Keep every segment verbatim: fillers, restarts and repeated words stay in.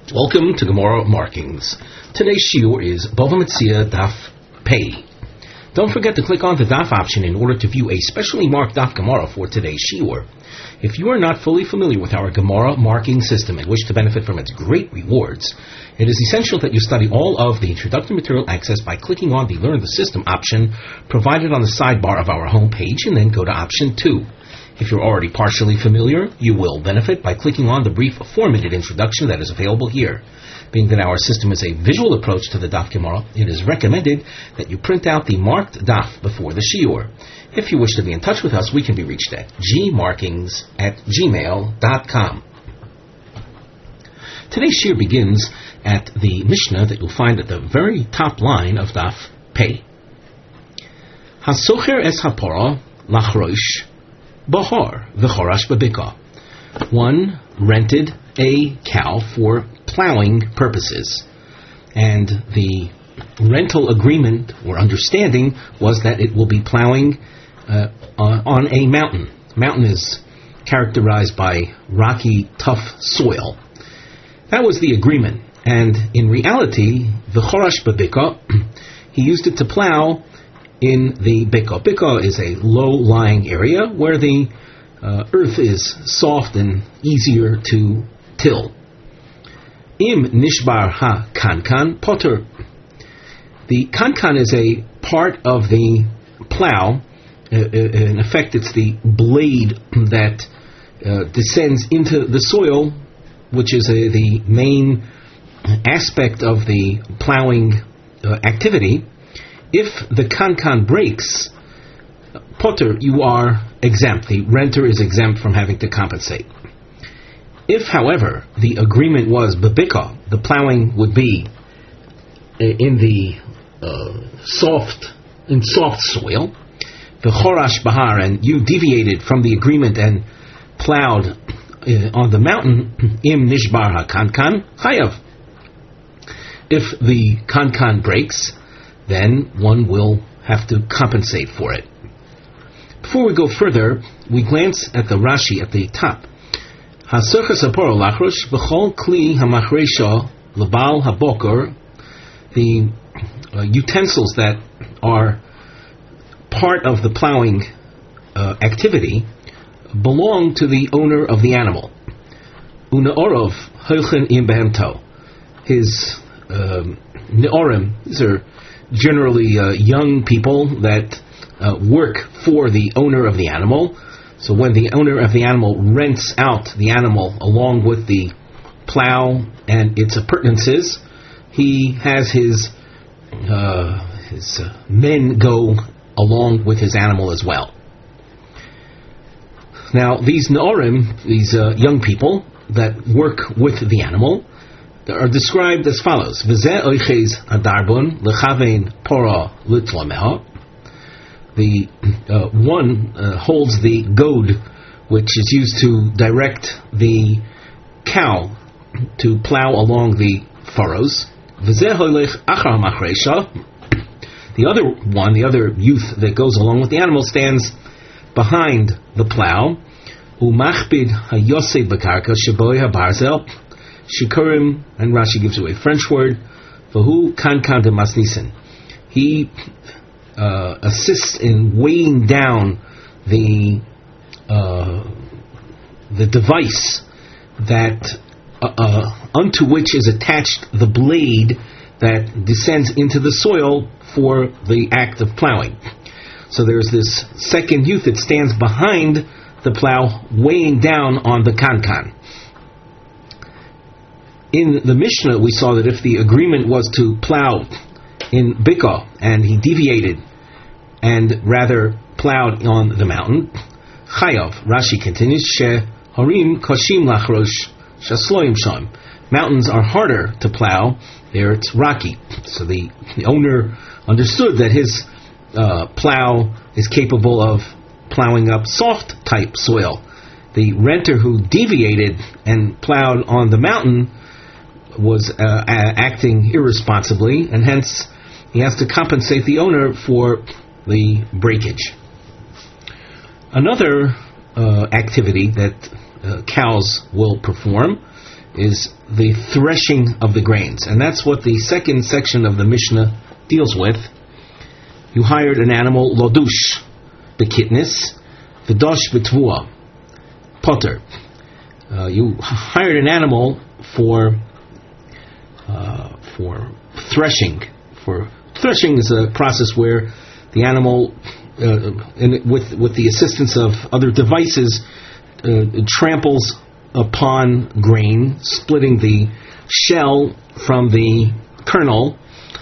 Welcome to Gemara Markings. Today's shiur is Bava Metzia Daf Pei. Don't forget to click on the Daf option in order to view a specially marked Daf Gemara for today's shiur. If you are not fully familiar with our Gemara marking system and wish to benefit from its great rewards, it is essential that you study all of the introductory material accessed by clicking on the Learn the System option provided on the sidebar of our homepage and then go to option two. If you're already partially familiar, you will benefit by clicking on the brief four-minute introduction that is available here. Being that our system is a visual approach to the Daf Gemara, it is recommended that you print out the marked Daf before the shiur. If you wish to be in touch with us, we can be reached at gmarkings at gmail dot com. Today's shiur begins at the Mishnah that you'll find at the very top line of Daf Pei. Hasocher es hapora lachrosh Bahar, v'chorash babika. One rented a cow for plowing purposes, and the rental agreement or understanding was that it will be plowing uh, on a mountain. Mountain is characterized by rocky, tough soil. That was the agreement, and in reality, v'chorash babika, he used it to plow in the bika. Bika is a low-lying area where the uh, earth is soft and easier to till. Im nishbar ha kankan potter. The kankan is a part of the plow. Uh, in effect, it's the blade that uh, descends into the soil, which is a, the main aspect of the plowing uh, activity. If the kankan breaks, potter, you are exempt. The renter is exempt from having to compensate. If, however, the agreement was babika, the plowing would be in the uh, soft, in soft soil, the chorash bahar, and you deviated from the agreement and plowed uh, on the mountain, im nishbar ha kankan chayav. If the kankan breaks, then one will have to compensate for it. Before we go further, we glance at the Rashi at the top. Hasocher saporo lachrosh v'chol kli hamachresha lebal habokor. The uh, utensils that are part of the plowing uh, activity belong to the owner of the animal. Una orov hoichen im behemto. His um, neorim, these are generally uh, young people that uh, work for the owner of the animal. So when the owner of the animal rents out the animal along with the plow and its appurtenances, he has his uh, his uh, men go along with his animal as well. Now these Neorim, these uh, young people that work with the animal, are described as follows: V'zeh oiches adarbon lechavein pora litlameha. The uh, one uh, holds the goad, which is used to direct the cow to plow along the furrows. V'zeh hoilech achar machresha. The other one, the other youth that goes along with the animal, stands behind the plow. Umachbid hayosed b'karka sheboi habarzel. Shikurim, and Rashi gives you a French word, Vahu kankan de masnisen. He uh, assists in weighing down the uh, the device that uh, uh, unto which is attached the blade that descends into the soil for the act of plowing. So there's this second youth that stands behind the plow, weighing down on the kankan. In the Mishnah, we saw that if the agreement was to plow in Bika and he deviated and rather plowed on the mountain, Chayav, Rashi continues, She Harim Koshim Lachrosh Shasloim Sham. Mountains are harder to plow, there it's rocky. So the, the owner understood that his uh, plow is capable of plowing up soft type soil. The renter who deviated and plowed on the mountain was uh, acting irresponsibly, and hence he has to compensate the owner for the breakage. Another uh, activity that uh, cows will perform is the threshing of the grains. And that's what the second section of the Mishnah deals with. You hired an animal, lodush, bekitnis, v'dosh b'tvua, potter. Uh, you hired an animal for uh, for threshing. For threshing is a process where the animal, uh, in, with with the assistance of other devices, uh, tramples upon grain, splitting the shell from the kernel.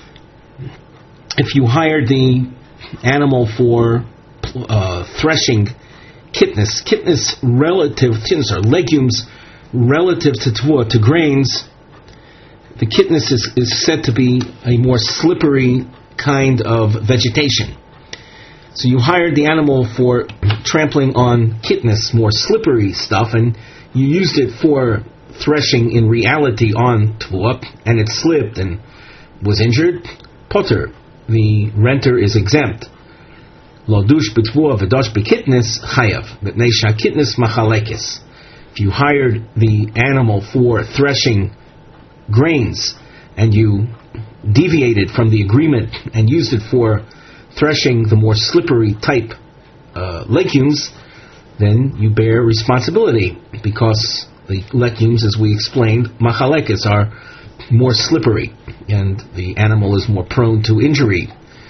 If you hired the animal for uh, threshing kitnis, kitnis relative, kitnis are legumes relative to tvua, to grains, the kitnis is, is said to be a more slippery kind of vegetation. So you hired the animal for trampling on kitnis, more slippery stuff, and you used it for threshing in reality on tvua, and it slipped and was injured. Potter, the renter is exempt. Lodush b'tvua v'dosh b'kitnis chayav, b'tnei shakitnis machalekes. If you hired the animal for threshing grains and you deviated from the agreement and used it for threshing the more slippery type uh, legumes, then you bear responsibility, because the legumes, as we explained, machalekes, are more slippery and the animal is more prone to injury.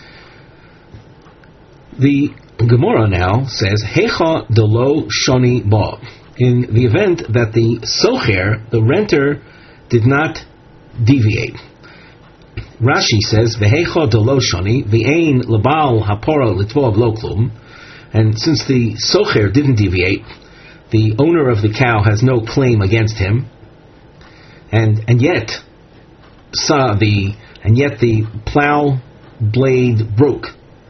The Gemara now says, Hecha delo shoni ba. In the event that the socher, the renter, did not deviate. Rashi says, Vehecha delo shoni, v'ein lebal hapora litvoa lo klum. And since the socher didn't deviate, the owner of the cow has no claim against him. And and yet, sa the and yet the plow blade broke.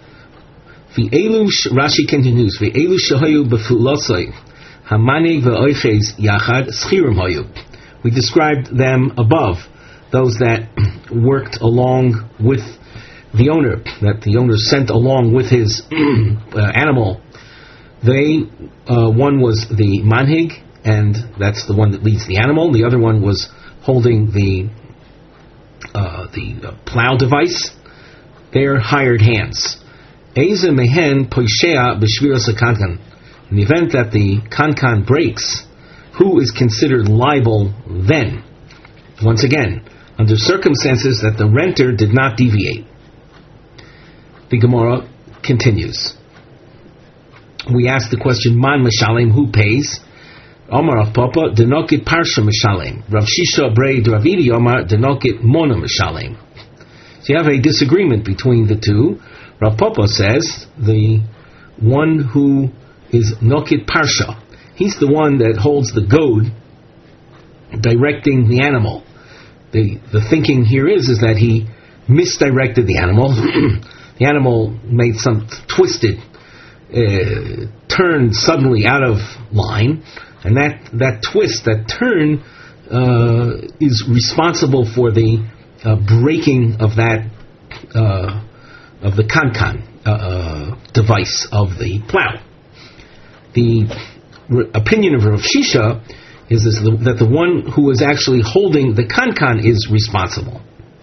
V'elu, Rashi continues, V'elu shahayu b'fulosai, hamanig v'oiches yachad schirim hayu. We described them above, those that worked along with the owner, that the owner sent along with his uh, animal. They, uh, one was the manhig, and that's the one that leads the animal. The other one was holding the uh, the uh, plow device. They're hired hands. Eze mehen poishea b'shviras kankan. In the event that the kankan breaks, who is considered liable then? Once again, under circumstances that the renter did not deviate. The Gemara continues. We ask the question, Man Mishalem, who pays? Omar Rav Papa, Denokit Parsha Mishalem. Rav Shisha Brei Dravidi Omar, Denokit Mona Mishalem. So you have a disagreement between the two. Rav Papa says, the one who is Nokit Parsha, he's the one that holds the goad, directing the animal. The the thinking here is, is that he misdirected the animal. The animal made some twisted uh, turn suddenly out of line, and that, that twist, that turn, uh, is responsible for the uh, breaking of that uh, of the kankan uh, uh, device of the plow. The re- opinion of Rav Shisha is, is the, that the one who is actually holding the kankan is responsible.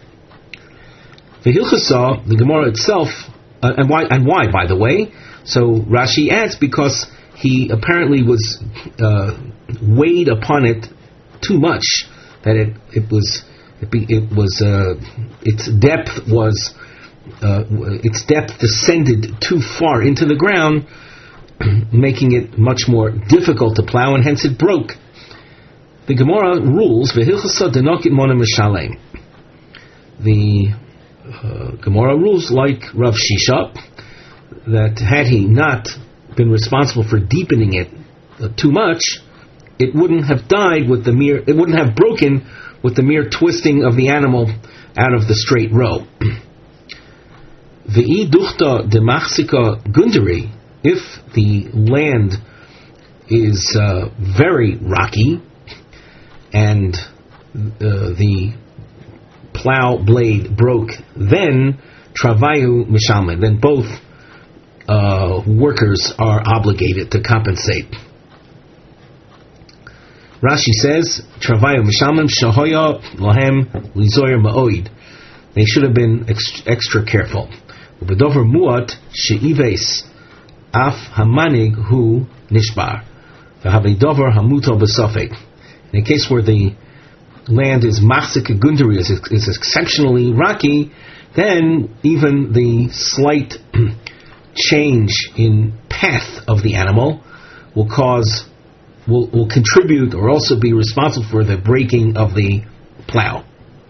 The Hilchasa, the Gemara itself, uh, and why? And why? By the way, so Rashi adds, because he apparently was uh, weighed upon it too much, that it it was it, be, it was uh, its depth was uh, its depth descended too far into the ground, making it much more difficult to plow, and hence it broke. The Gemara rules, V'hilchasa denokit mona mishalem. The uh, Gemara rules like Rav Shisha, that had he not been responsible for deepening it uh, too much, it wouldn't have died with the mere, it wouldn't have broken with the mere twisting of the animal out of the straight row. V'i duchta de machsika gundari, if the land is uh, very rocky and uh, the plow blade broke, then travayu mishalmen, then both uh, workers are obligated to compensate. Rashi says, Travayu Mishamim Shahoya Lahem Lizoyer Ma'oid. They should have been ex- extra careful. Ubedover Muat She'ives Af Hamanig Hu Nishbar. V'havidover Hamuto B'sofek. In a case where the land is Machzik Gundari, is, is exceptionally rocky, then even the slight change in path of the animal will cause, will, will contribute or also be responsible for the breaking of the plow.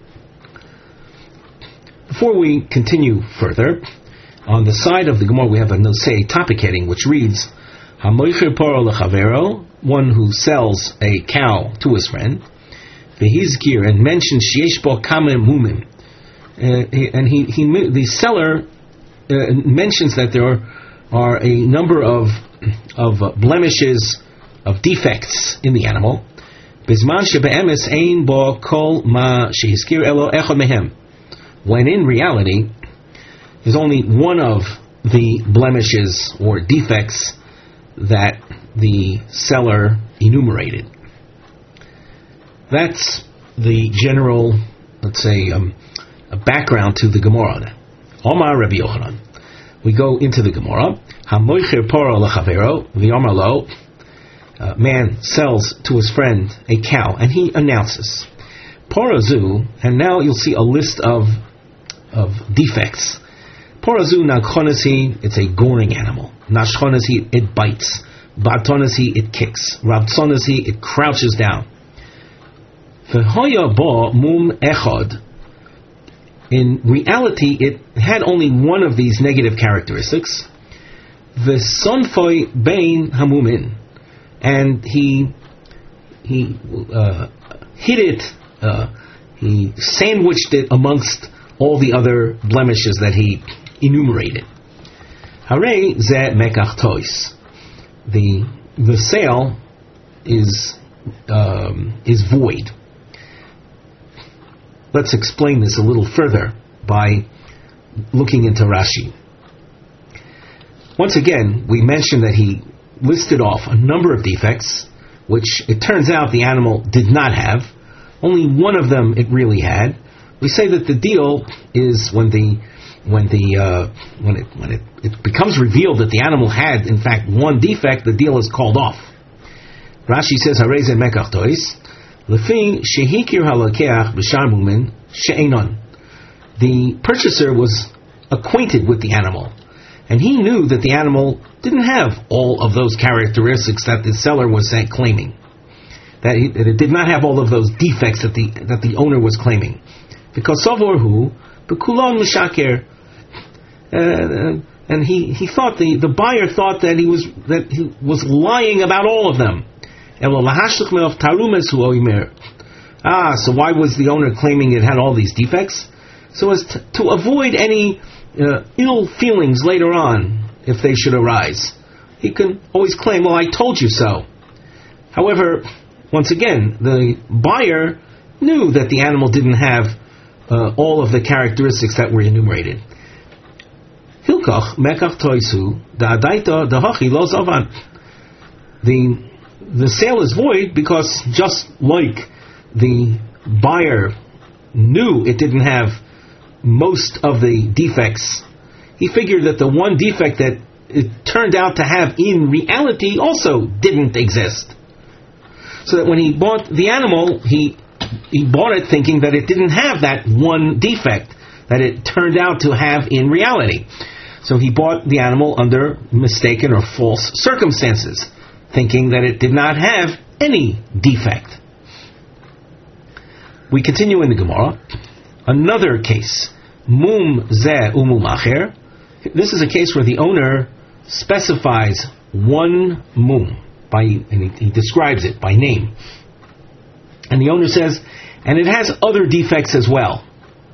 Before we continue further, on the side of the Gemara we have a nosei topic heading which reads, Hamoicher poro lechavero, one who sells a cow to his friend, v'hizkir, and mentions sheyesh bo kama mumim, and he, he the seller uh, mentions that there are, are a number of of uh, blemishes, of defects in the animal. Bizman shebe'emes ein bo kol ma shehizkir elo echad mehem, when in reality there's only one of the blemishes or defects that the seller enumerated. That's the general, let's say, um, a background to the Gemara. Omar Rabbi Yochanan. We go into the Gemara. Hamoicher poro lechavero v'yomar lo. Man sells to his friend a cow, and he announces porozu, and now you'll see a list of of defects. Porozu nachonasi, it's a goring animal. Nashchonasi, it bites. Batonasi, it kicks. Rabtsonasi, it crouches down. V'hoya bo mum echad. In reality, it had only one of these negative characteristics. V'sonfoi bein hamumin, and he he uh, hid it. Uh, he sandwiched it amongst all the other blemishes that he enumerated. Harei ze mekach tois. The the sale is um, is void. Let's explain this a little further by looking into Rashi. Once again, we mentioned that he listed off a number of defects, which it turns out the animal did not have. Only one of them it really had. We say that the deal is when the when the uh, when it when it, it becomes revealed that the animal had in fact one defect, the deal is called off. Rashi says, "Harei ze mekach tois." The purchaser was acquainted with the animal, and he knew that the animal didn't have all of those characteristics that the seller was saying, claiming. That, he, that it did not have all of those defects that the that the owner was claiming. Because Savorhu, Bekulon Mishaker, and he, he thought the, the buyer thought that he was that he was lying about all of them. Ah, so why was the owner claiming it had all these defects? So as to, to avoid any uh, ill feelings later on, if they should arise. He can always claim, well, I told you so. However, once again, the buyer knew that the animal didn't have uh, all of the characteristics that were enumerated. Hilkach mekach toisu da'adaita dahachi lo zavan. The The sale is void because just like the buyer knew it didn't have most of the defects, he figured that the one defect that it turned out to have in reality also didn't exist. So that when he bought the animal, he he bought it thinking that it didn't have that one defect that it turned out to have in reality. So he bought the animal under mistaken or false circumstances, thinking that it did not have any defect. We continue in the Gemara. Another case. Mum ze umum acher. This is a case where the owner specifies one mum, by, and he, he describes it by name. And the owner says, and it has other defects as well.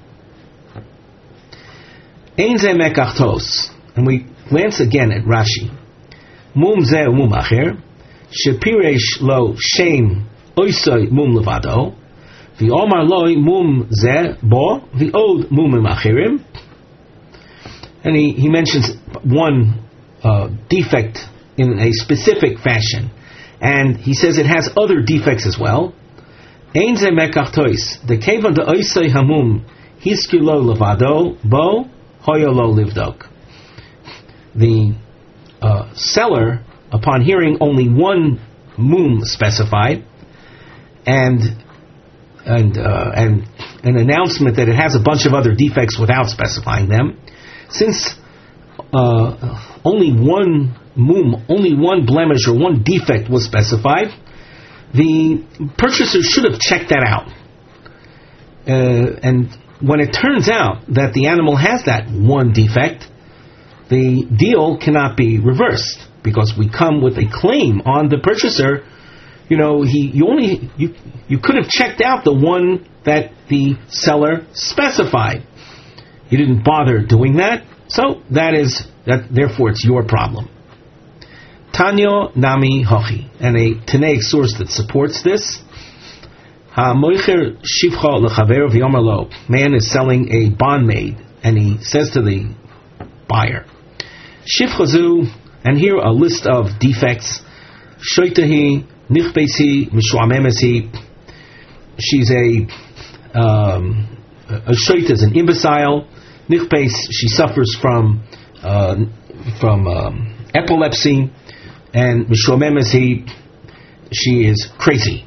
Ein ze mekachtos. And we glance again at Rashi. Mum ze umum acher. Shepiresh lo shem oisoi mum levado, v'omar loi mum ze bo v'od mumim achirim. And he, he mentions one uh, defect in a specific fashion, and he says it has other defects as well. Ein ze mekach tois, the kevan de oisei hamum hiskilo levado bo hoyolo livdok. The uh, seller, upon hearing only one mum specified, and and uh, and an announcement that it has a bunch of other defects without specifying them, since uh, only one mum, only one blemish or one defect was specified, the purchaser should have checked that out. Uh, and when it turns out that the animal has that one defect, the deal cannot be reversed, because we come with a claim on the purchaser. You know, he you only you you could have checked out the one that the seller specified. You didn't bother doing that, so that is that. Therefore, it's your problem. Tanyo Nami Hochi, and a Tanaic source that supports this. Ha Moicher Shivcha Lechaver V'Yomer Lo. Man is selling a bondmaid, and he says to the buyer, Shivchazu, and here a list of defects. Shoitahi Nichbesi Mishwamemesi. She's a um, a shoit is an imbecile. Nichbes, she suffers from uh, from um, epilepsy, and Mishwamemesi, she is crazy.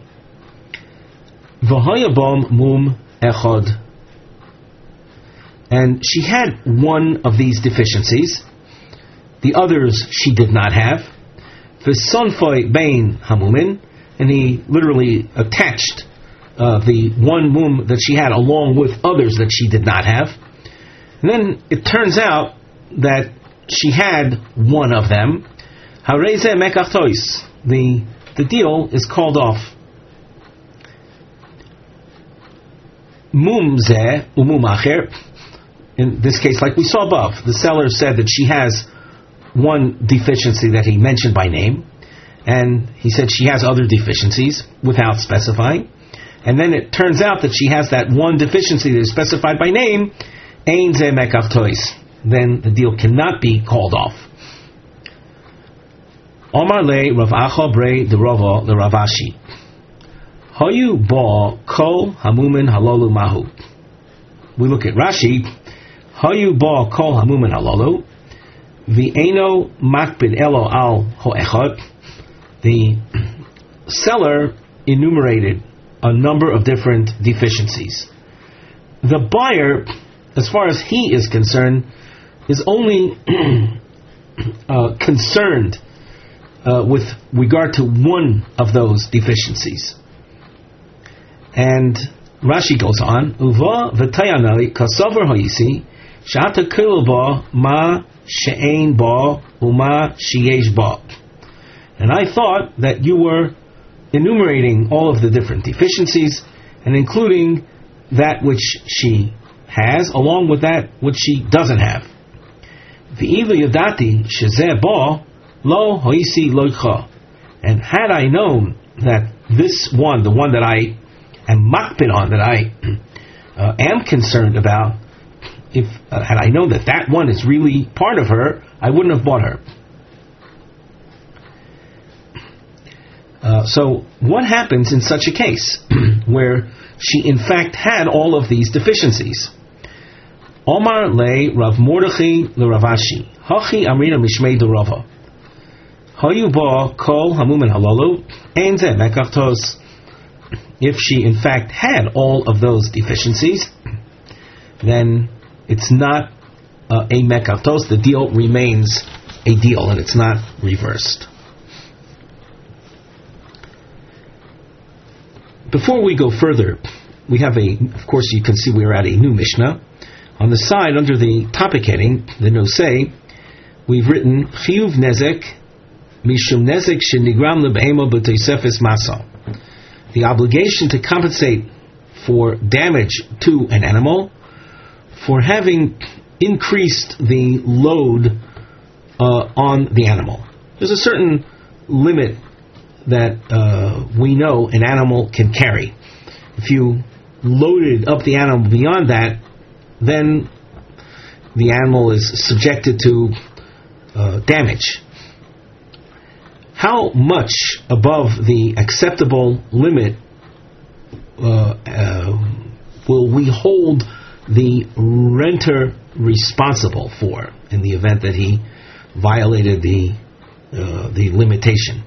V'hayabom mum echad, and she had one of these deficiencies. The others she did not have. V'sonfoi bein hamumin, and he literally attached uh, the one mum that she had along with others that she did not have. And then it turns out that she had one of them. Hareze mekachtois, the the deal is called off. Mumze umum acher. In this case, like we saw above, the seller said that she has one deficiency that he mentioned by name, and he said she has other deficiencies without specifying, and then it turns out that she has that one deficiency that is specified by name. Ein ze mekach tois, then the deal cannot be called off. Omar le Rav Acha brei de Rava le Rav Ashi. Hayu ba kol hamumin halolu mahu. We look at Rashi. Hayu ba kol hamumin halolu. V'eno makbid elo al ho'echad. The seller enumerated a number of different deficiencies. The buyer, as far as he is concerned, is only uh, concerned uh, with regard to one of those deficiencies. And Rashi goes on, Uva v'tayanali kasavar ha'isi shata kilba ma she'ein ba uma sheyesh ba. And I thought that you were enumerating all of the different deficiencies and including that which she has along with that which she doesn't have. V'ilu yadati shezeh ba lo ha'isi loicha. And had I known that this one, the one that I am makpid on, that I uh, am concerned about, if uh, had I known that that one is really part of her, I wouldn't have bought her. Uh, so what happens in such a case where she in fact had all of these deficiencies? Omar le Rav Mordechai le Rav Ashi Hachi Amrina Mishmei de Rava Hayu ba kol hamumin halalu ein ze mekachtos. If she in fact had all of those deficiencies, then it's not uh, a mekachtos. The deal remains a deal and it's not reversed. Before we go further, we have a, of course you can see we're at a new Mishnah. On the side, under the topic heading, the Nosei, we've written, Chiyuv Nezek, Mishum Nezek Shenigram Lebehemo B'Tosefes Masa. The obligation to compensate for damage to an animal for having increased the load uh, on the animal. There's a certain limit that uh, we know an animal can carry. If you loaded up the animal beyond that, then the animal is subjected to uh, damage. how much above the acceptable limit uh, uh, will we hold the renter responsible for in the event that he violated the uh, the limitation?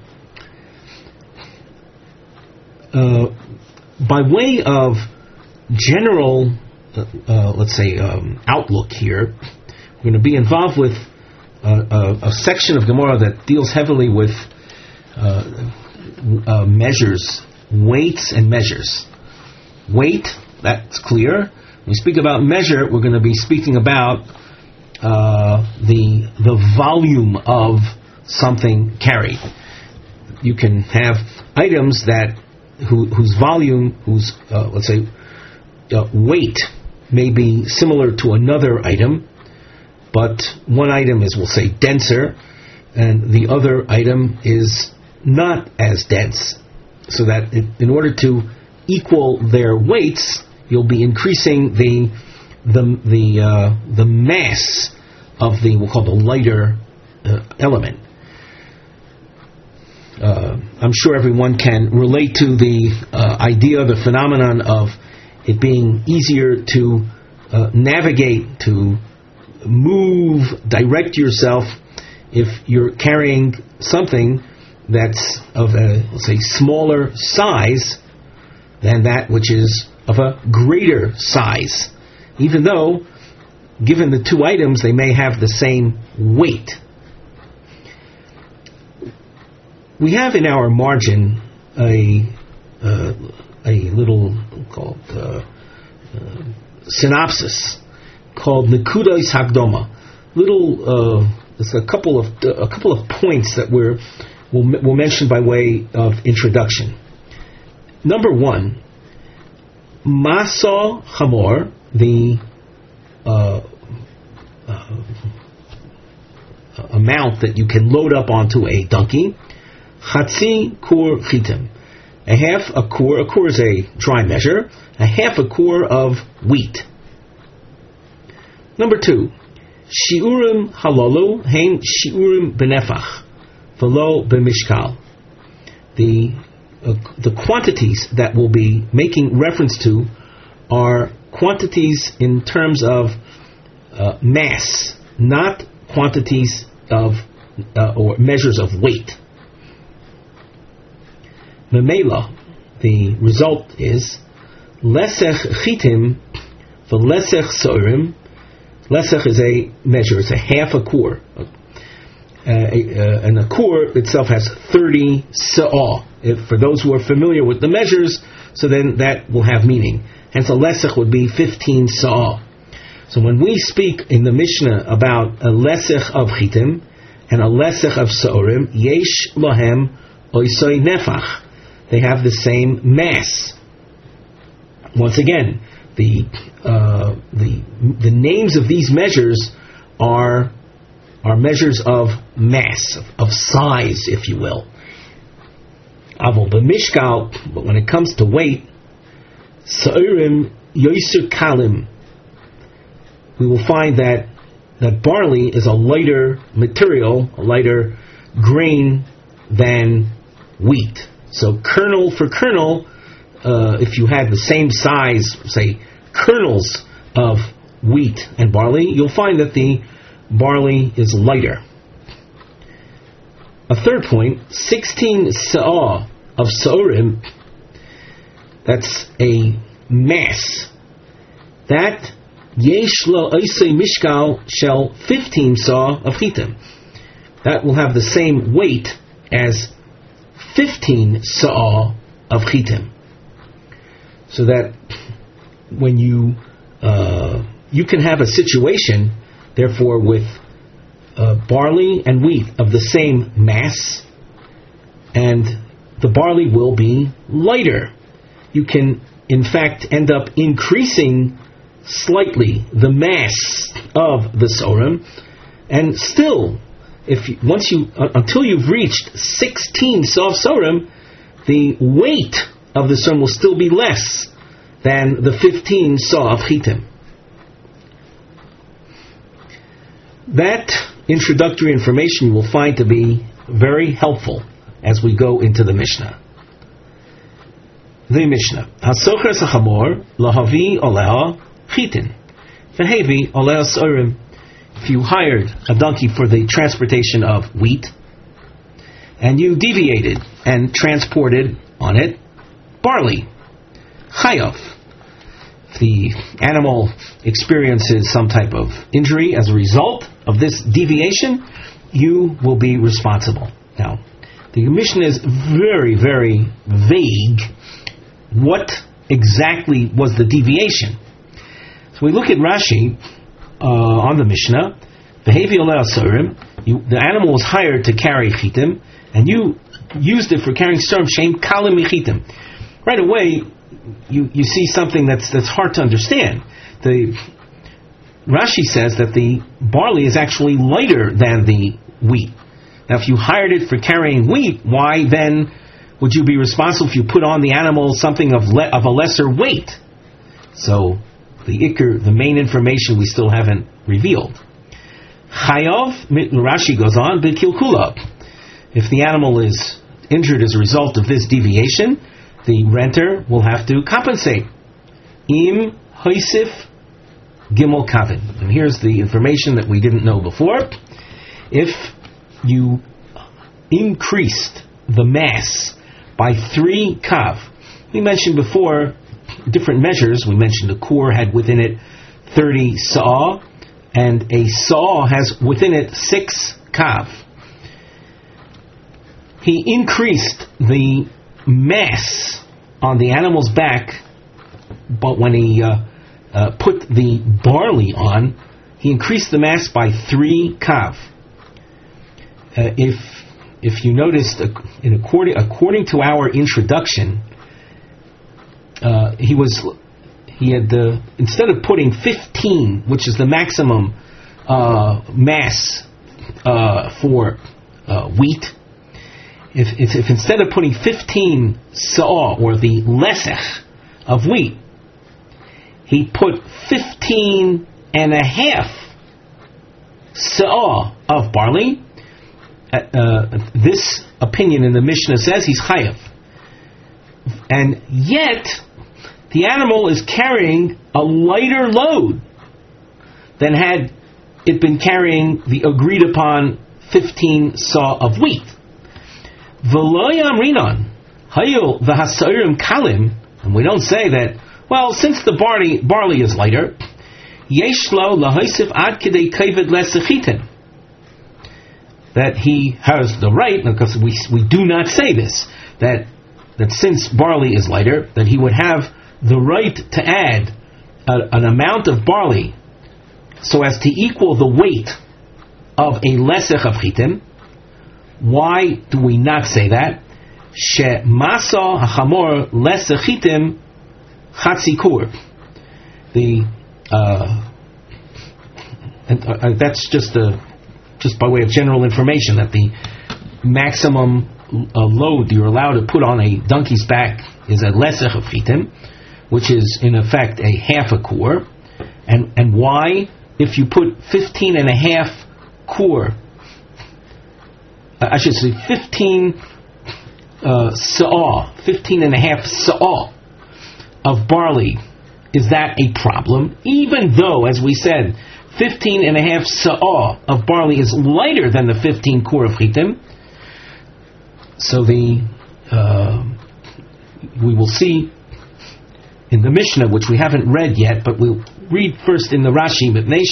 Uh, by way of general, uh, uh, let's say, um, outlook here, we're going to be involved with uh, a, a section of Gemara that deals heavily with uh, uh, measures, weights and measures. Weight, that's clear. When we speak about measure, we're going to be speaking about uh, the the volume of something carried. You can have items that who, whose volume, whose uh, let's say uh, weight may be similar to another item, but one item is, we'll say, denser, and the other item is not as dense. So that it, in order to equal their weights, you'll be increasing the the the uh, the mass of the, we'll call the lighter uh, element. Uh, I'm sure everyone can relate to the uh, idea, the phenomenon of it being easier to uh, navigate, to move, direct yourself if you're carrying something that's of a, let's say, smaller size than that which is of a greater size, even though, given the two items, they may have the same weight. We have in our margin a uh, a little called uh, uh, synopsis called Nekudos Hakdoma. Little, uh, it's a couple of uh, a couple of points that we're we'll, we'll mention by way of introduction. Number one, Masa Hamor, the uh, uh, amount that you can load up onto a donkey. Chatzi kur chitim, a half a kur. A kur is a dry measure. A half a kur of wheat. Number two, shiurim halalu hein shiurim benefach, velo b'mishkal. The uh, the quantities that we'll be making reference to are quantities in terms of uh, mass, not quantities of uh, or measures of weight. Memela, the result is lesech chitim v'lesech sorim. Lesech is a measure; it's a half a kur, uh, uh, and a kur itself has thirty sa'ah. If, for those who are familiar with the measures, so then that will have meaning. Hence, a lesech would be fifteen sa'ah. So when we speak in the Mishnah about a lesech of chitim and a lesech of sorim, yesh lohem oisoi nefach. They have the same mass. Once again, the uh, the the names of these measures are are measures of mass, of, of size, if you will. Avol b'mishkal, but when it comes to weight, sa'irim yoser kalim, we will find that that barley is a lighter material, a lighter grain than wheat. So kernel for kernel, uh, if you had the same size, say, kernels of wheat and barley, you'll find that the barley is lighter. A third point, sixteen sa'ah of sa'urim, that's a mass. That yesh lo oisei mishkal shel fifteen sa'ah of chitim. That will have the same weight as fifteen sa'ah of chitim. So that when you uh, you can have a situation, therefore, with uh, barley and wheat of the same mass, and the barley will be lighter. You can, in fact, end up increasing slightly the mass of the sorim, and still, if you, once you uh, until you've reached sixteen sa'ah sorim, the weight of the sorim will still be less than the fifteen sa'ah of chitim. That introductory information you will find to be very helpful as we go into the Mishnah. The Mishnah. Hasocher sachamor lahavi oleha chitin v'hevi oleha sorim. If you hired a donkey for the transportation of wheat, and you deviated and transported on it barley, chayav. If the animal experiences some type of injury as a result of this deviation, you will be responsible. Now, the Mishnah is very, very vague. What exactly was the deviation? So we look at Rashi uh, on the Mishnah. The animal was hired to carry chitim, and you used it for carrying serum sheim kalim michitim. Right away, you, you see something that's that's hard to understand. The Rashi says that the barley is actually lighter than the wheat. Now, if you hired it for carrying wheat, why then would you be responsible if you put on the animal something of le- of a lesser weight? So, the ikr, the main information we still haven't revealed. Chayav, Rashi goes on, b'kilkula. If the animal is injured as a result of this deviation, the renter will have to compensate. Im hoisif gimel kavin. And here's the information that we didn't know before. If you increased the mass by three kav, we mentioned before different measures. We mentioned a core had within it thirty sa'ah, and a saw has within it six kav. He increased the mass on the animal's back, but when he uh, uh, put the barley on, he increased the mass by three kav. Uh, if if you noticed, uh, in according according to our introduction, uh, he was he had the instead of putting fifteen, which is the maximum uh, mass uh, for uh, wheat. If, if, if instead of putting fifteen sa'ah, or the lesech of wheat, he put fifteen and a half sa'ah of barley, uh, uh, this opinion in the Mishnah says he's chayav. And yet, the animal is carrying a lighter load than had it been carrying the agreed upon fifteen sa'ah of wheat. V'loyam rinon hayil v'hasarim kalim, and we don't say that. Well, since the barley barley is lighter, yeshlo lahaisif ad kidei kaved lesechitin, that he has the right, because we we do not say this, that that since barley is lighter, that he would have the right to add a, an amount of barley so as to equal the weight of a lesech of chitim. Why do we not say that? She masa hachamor lesechitim chatzikur. The uh, and, uh, that's just a just by way of general information, that the maximum uh, load you're allowed to put on a donkey's back is a lesech of chitim, which is in effect a half a kur. And and why, if you put fifteen and a half kur, I should say fifteen uh, sa'ah, fifteen and a half sa'ah of barley, is that a problem? Even though, as we said, fifteen and a half sa'ah of barley is lighter than the fifteen kur of chitim. So the uh, we will see in the Mishnah, which we haven't read yet, but we'll read first in the Rashi.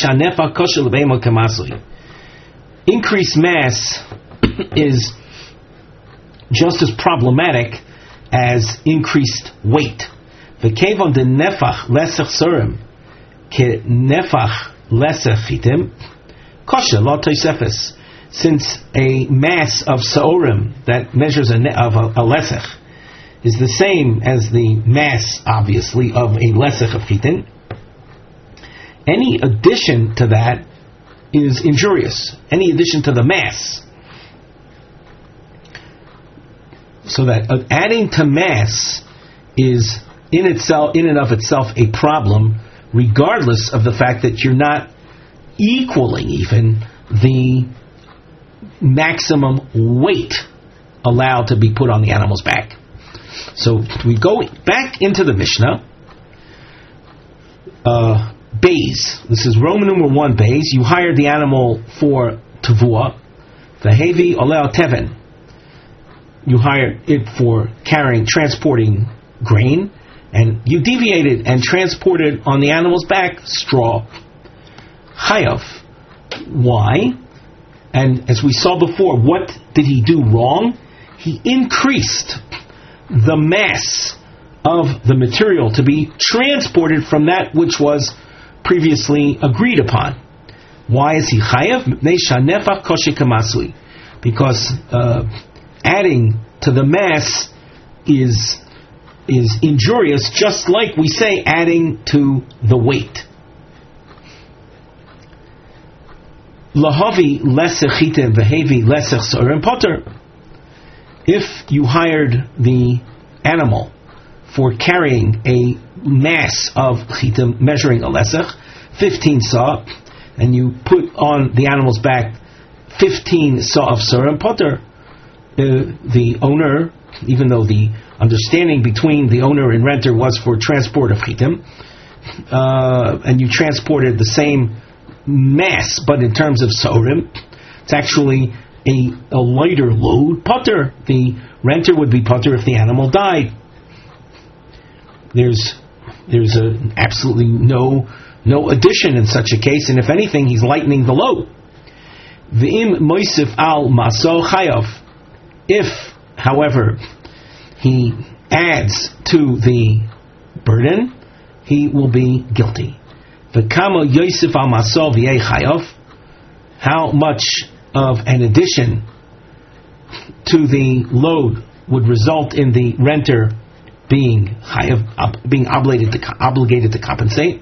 Increased mass is just as problematic as increased weight. V'kevon de nefach lesech sorim ke nefach lesech chitim kosher lo tosefes. Since a mass of saorim that measures a ne- of a, a lesech is the same as the mass, obviously, of a lesech of chitin, any addition to that is injurious. Any addition to the mass. So that uh, adding to mass is in itself, in and of itself, a problem, regardless of the fact that you're not equaling even the maximum weight allowed to be put on the animal's back. So we go back into the Mishnah. Uh, bays. This is Roman numeral one bays. You hired the animal for Tavua. The Heavy Oleo Teven. You hired it for carrying, transporting grain, and you deviated and transported on the animal's back straw. Chayav. Why? And as we saw before, what did he do wrong? He increased the mass of the material to be transported from that which was previously agreed upon. Why is he chayav? Because uh, adding to the mass is is injurious, just like we say adding to the weight. Lahavi lesech chitim v'hevi lesech sorim potter. If you hired the animal for carrying a mass of chitim measuring a lesech, fifteen saw, and you put on the animal's back fifteen saw of sorim potter, uh, the owner, even though the understanding between the owner and renter was for transport of chitim, uh, and you transported the same mass, but in terms of sorim, it's actually a, a lighter load. Potter, the renter would be potter if the animal died. There's there's a, absolutely no no addition in such a case, and if anything, he's lightening the load. V'im moisif al maso chayav. If, however, he adds to the burden, he will be guilty. V'kama yosef al maso v'yei chayav. How much of an addition to the load would result in the renter being chayav, ob, being obligated to obligated to compensate?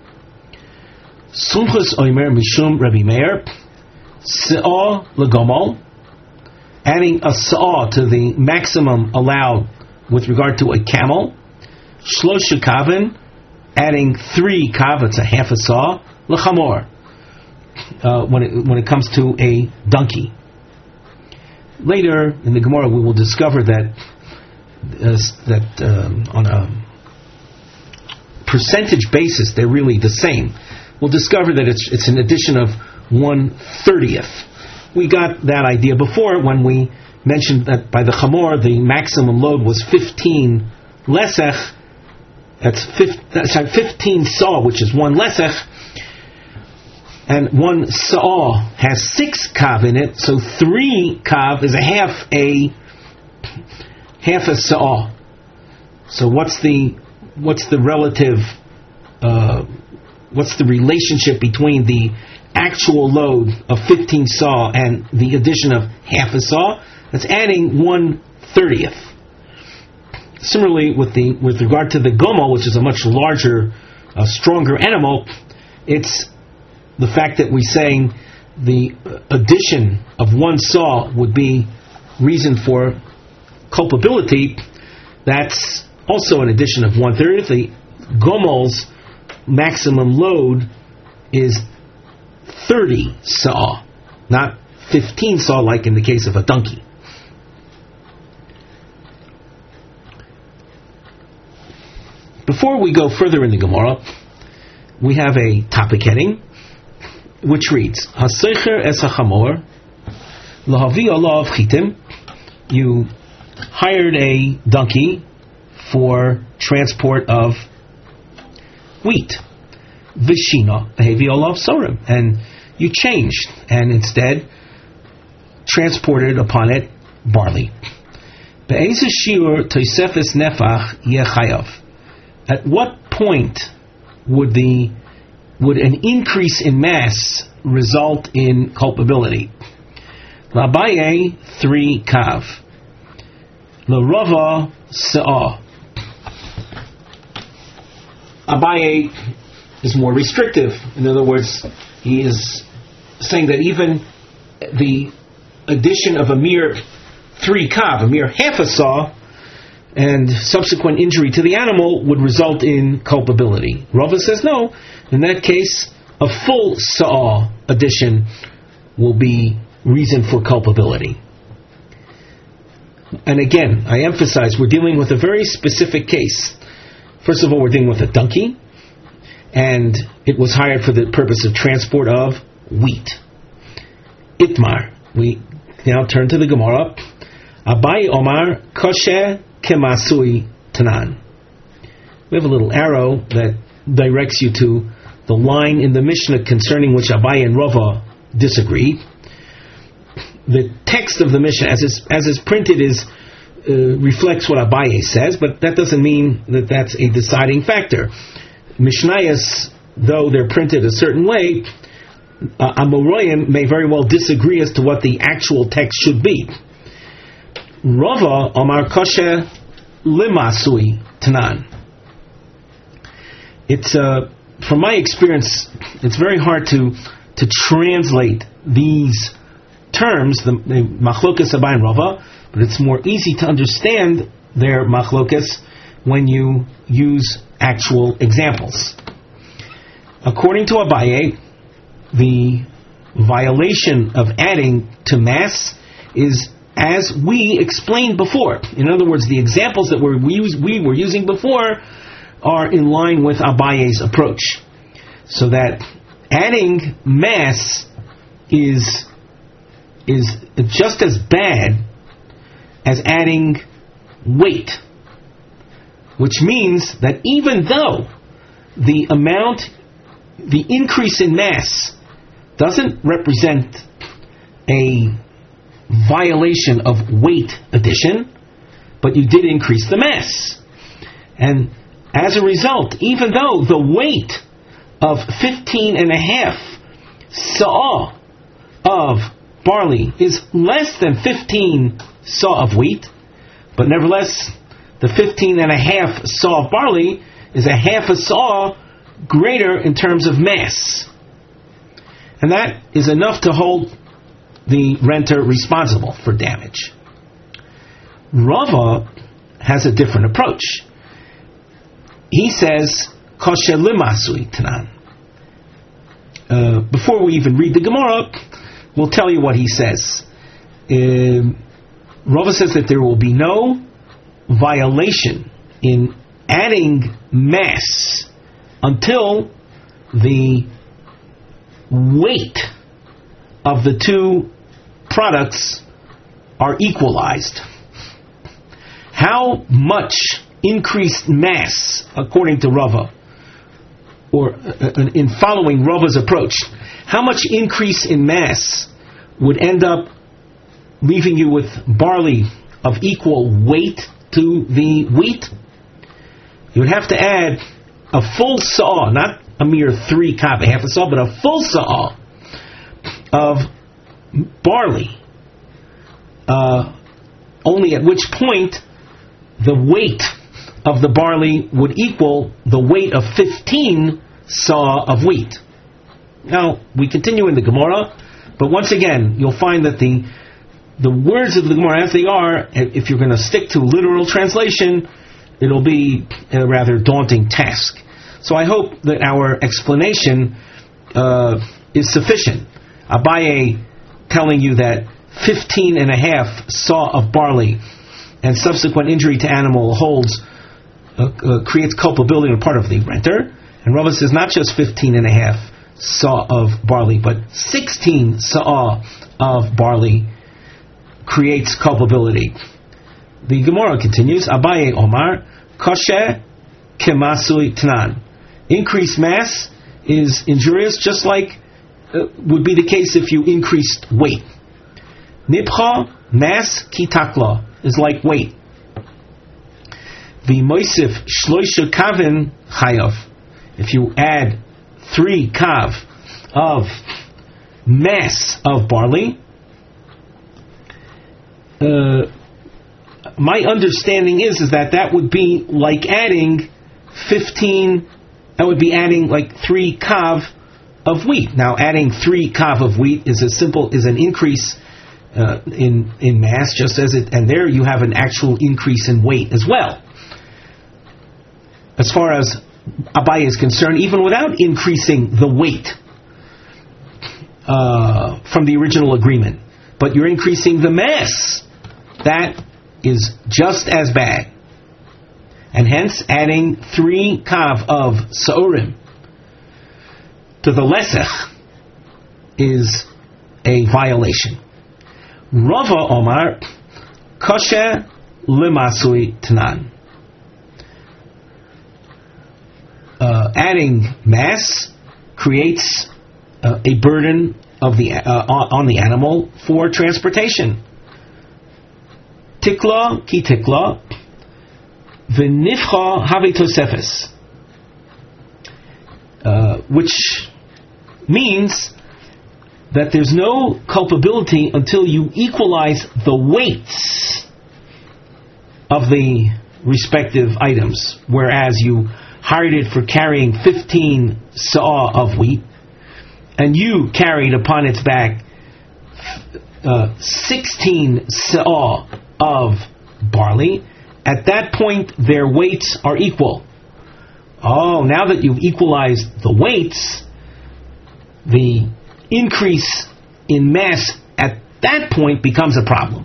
Sumchus oimer mishum Rabbi Meir se'ah legomol, adding a se'ah to the maximum allowed with regard to a camel. Shlosh kavin, adding three kav, it's a half a saw. Lechamor, uh, when it when it comes to a donkey. Later in the Gemara, we will discover that uh, that um, on a percentage basis they're really the same. We'll discover that it's it's an addition of one thirtieth. We got that idea before when we mentioned that by the chamor the maximum load was fifteen lesech. That's fifteen saw, which is one lesech, and one saw has six kav in it, so three kav is a half a half a saw. So what's the what's the relative uh, what's the relationship between the actual load of fifteen saw and the addition of half a saw? That's adding one thirtieth. Similarly, with the with regard to the gomel, which is a much larger, uh, stronger animal, it's the fact that we're saying the addition of one saw would be reason for culpability. That's also an addition of one thirtieth. The gomel's maximum load is thirty saw, not fifteen saw like in the case of a donkey. Before we go further in the Gemara, we have a topic heading which reads: Hasecher es hachamor lahavi olav chitim. You hired a donkey for transport of wheat. Vishina hevi olav sorim, and you changed and instead transported upon it barley. Be'ezeh shiur tosefes nefach yeh chayav. At what point would the would an increase in mass result in culpability? L'Abaye three kav, L'Rava se'ah. Abaye is more restrictive. In other words, he is saying that even the addition of a mere three kav, a mere half a saw, and subsequent injury to the animal would result in culpability. Rava says no. In that case, a full saw addition will be reason for culpability. And again, I emphasize, we're dealing with a very specific case. First of all, we're dealing with a donkey, and it was hired for the purpose of transport of wheat. Itmar. We now turn to the Gemara. Abai Omar Kosher Kemasui Tanan. We have a little arrow that directs you to the line in the Mishnah concerning which Abai and Rava disagree. The text of the Mishnah, as it's, as it's printed, is uh, reflects what Abaye says, but that doesn't mean that that's a deciding factor. Mishnayos, though they're printed a certain way, uh, Amoraim may very well disagree as to what the actual text should be. Rava Omar Kosher Limasui Tanan. It's uh, from my experience, it's very hard to to translate these terms, the, the machlokas Abai and Rava, but it's more easy to understand their machlokas when you use actual examples. According to Abaye, the violation of adding to mass is as we explained before. In other words, the examples that we're, we, use, we were using before are in line with Abaye's approach. So that adding mass is is just as bad as adding weight, which means that even though the amount, the increase in mass doesn't represent a violation of weight addition, but you did increase the mass. And as a result, even though the weight of fifteen and a half sa'ah of barley is less than fifteen saw of wheat, but nevertheless, the fifteen and a half saw of barley is a half a saw greater in terms of mass. And that is enough to hold the renter responsible for damage. Rava has a different approach. He says, Kosher limasui tanan. Uh, before we even read the Gemara, we'll tell you what he says. Uh, Rava says that there will be no violation in adding mass until the weight of the two products are equalized. How much increased mass, according to Rava, or uh, in following Rava's approach, how much increase in mass would end up leaving you with barley of equal weight to the wheat? You would have to add a full saw, not a mere three kav, a half a saw, but a full saw of barley. Uh, only at which point the weight of the barley would equal the weight of fifteen saw of wheat. Now, we continue in the Gemara, but once again, you'll find that the the words of the Gemara, as they are, if you're going to stick to literal translation, it'll be a rather daunting task. So I hope that our explanation uh, is sufficient. Abaye telling you that fifteen and a half saw of barley and subsequent injury to animal holds uh, uh, creates culpability on the part of the renter. And Rava says not just fifteen and a half saw of barley, but sixteen saw of barley creates culpability. The Gemara continues, Abaye Omar, Kosher Kemasui Tanan. Increased mass is injurious, just like uh, would be the case if you increased weight. Nipcha, mass, kitakla, is like weight. The moisif shloisha kavin chayav. If you add three kav of mass of barley, uh, my understanding is, is that that would be like adding fifteen, that would be adding like three kav of wheat. Now, adding three kav of wheat is a simple, is an increase uh, in in mass, just as it, and there you have an actual increase in weight as well. As far as Abaye is concerned, even without increasing the weight uh, from the original agreement, but you're increasing the mass, that is just as bad. And hence, adding three kav of sa'urim to the lesech is a violation. Rava Omar, kosher lemasui tanan. Uh, adding mass creates uh, a burden of the uh, on the animal for transportation. Tikla ki tikla, v'nifcha havi tosefes, uh, which means that there's no culpability until you equalize the weights of the respective items. Whereas you hired it for carrying fifteen sa'ah of wheat, and you carried upon its back uh, sixteen sa'ah of barley, at that point their weights are equal. Oh, now that you've equalized the weights, the increase in mass at that point becomes a problem.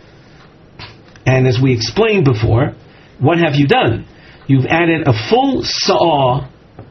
And as we explained before, what have you done? You've added a full sa'ah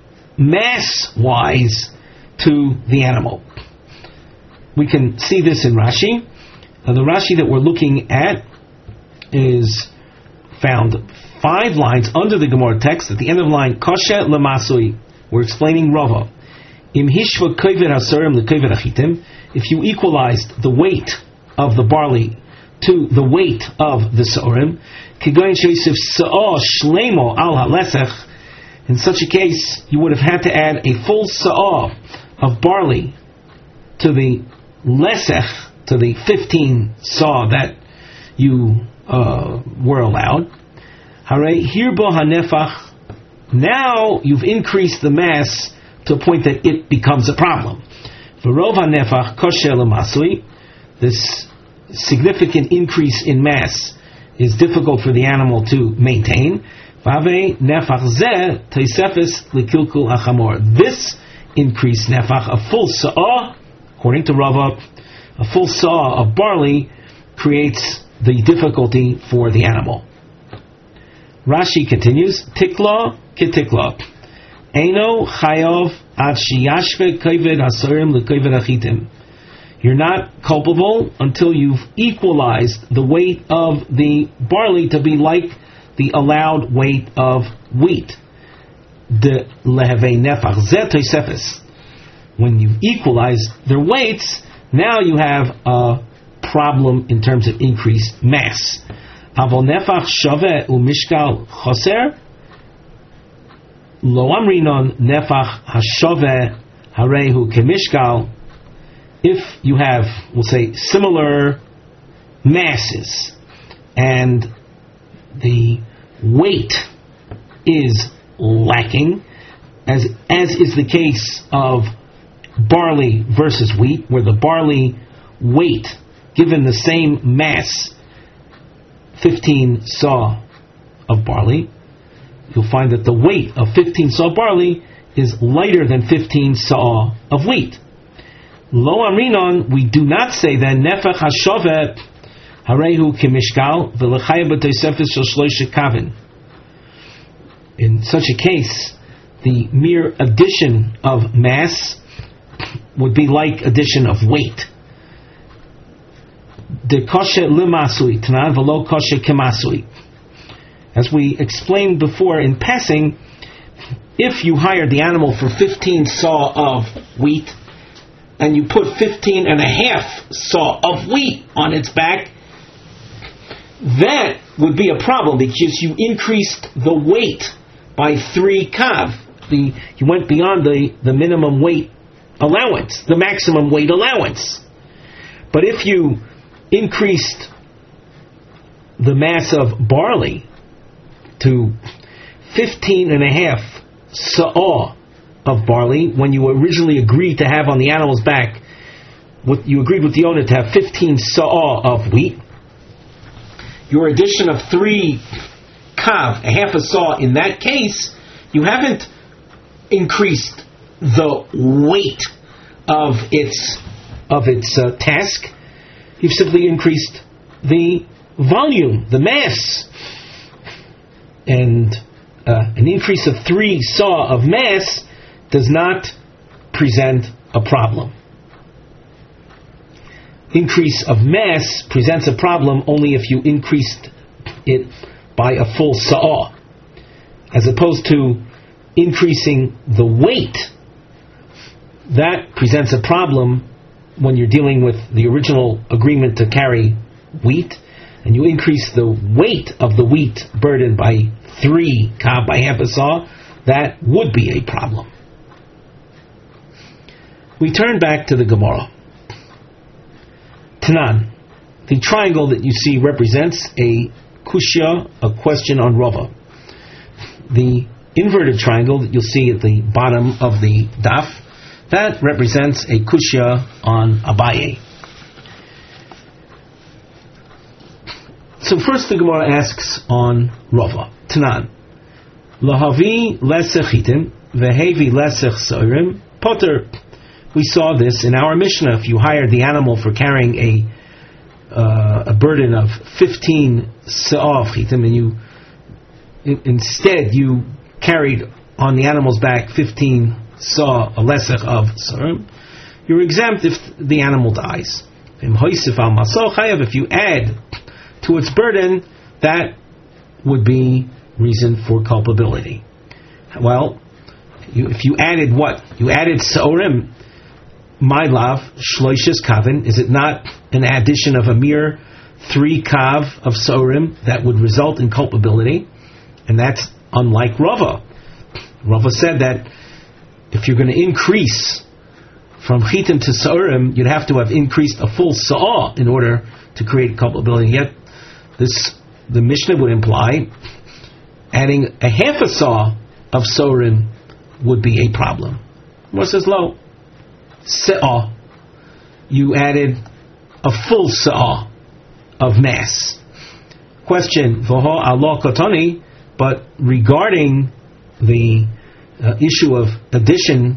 mass-wise to the animal. We can see this in Rashi. Uh, the Rashi that we're looking at is found five lines under the Gemara text. At the end of the line, kosher lemasui, we're explaining Rava. Im hishva kover asarim lekover achitim. If you equalized the weight of the barley to the weight of the sa'urim, kigoyin sheisif sa'ah shlemo al halesech. In such a case, you would have had to add a full sa'ah of barley to the lesech, to the fifteen sa'ah that you uh, were allowed. Harei hirbo hanefach. Now you've increased the mass to a point that it becomes a problem. V'rov hanefach kosher lemasui. This significant increase in mass is difficult for the animal to maintain. Vave nefach zeh teisefes lekilkul achamor. This increased nefach, a full sa'ah, according to Rava, a full sa'ah of barley creates the difficulty for the animal. Rashi continues, tikla kitikla. Eino chayov ad sheyashve kovet asarim lekovet achitim. You're not culpable until you've equalized the weight of the barley to be like the allowed weight of wheat. De leheve nefach zeh tosefes. When you equalize their weights, now you have a problem in terms of increased mass. Avol nefach shaveh umishkal choser. Lo amrinon nefach hashaveh harehu kemishkal. If you have, we'll say, similar masses, and the weight is lacking, as as is the case of barley versus wheat, where the barley weight, given the same mass, fifteen saw of barley, you'll find that the weight of fifteen saw barley is lighter than fifteen saw of wheat. Lo amrinon, we do not say then nefach hashovet harehu kimishkal v'lechaya b'tosefes shel shloisha kavin. In such a case, the mere addition of mass would be like addition of weight. De kosher lemasui tanan v'lo kosher kemasui. As we explained before in passing, if you hired the animal for fifteen saw of wheat, and you put fifteen and a half saw of wheat on its back, that would be a problem because you increased the weight by three kav. The, you went beyond the, the minimum weight allowance, the maximum weight allowance. But if you increased the mass of barley to fifteen and a half sa'ah of barley, when you originally agreed to have on the animal's back, what you agreed with the owner to have fifteen sa'ah of wheat, your addition of three kav, a half a saw, in that case, you haven't increased the weight of its of its uh, task. You've simply increased the volume, the mass, and uh, an increase of three saw of mass does not present a problem. Increase of mass presents a problem only if you increased it by a full saw, as opposed to increasing the weight. That presents a problem when you're dealing with the original agreement to carry wheat, and you increase the weight of the wheat burden by three kav, by half a saw. That would be a problem. We turn back to the Gemara. Tanan, the triangle that you see represents a kushya, a question on Rava. The inverted triangle that you'll see at the bottom of the daf, that represents a kushya on Abaye. So first the Gemara asks on Rava. Tanan, Lahavi lesech chitin, vehevi lesech soirim, potter. We saw this in our Mishnah. If you hired the animal for carrying a uh, a burden of fifteen se'ah of chitim, and you in, instead you carried on the animal's back fifteen se'ah, a lesech of sorim, you're exempt if the animal dies. If you add to its burden, that would be reason for culpability. Well, you, if you added what? You added sorim. My love, shloishes kavin, is it not an addition of a mere three kav of sorim that would result in culpability? And that's unlike Rava. Rava said that if you're going to increase from chitin to sorim, you'd have to have increased a full sa'ah in order to create culpability. Yet, this the Mishnah would imply adding a half a saw of sorim would be a problem. What says lo? Se'ah, you added a full se'ah of mass. Question, v'ho alo kotoni, but regarding the uh, issue of addition,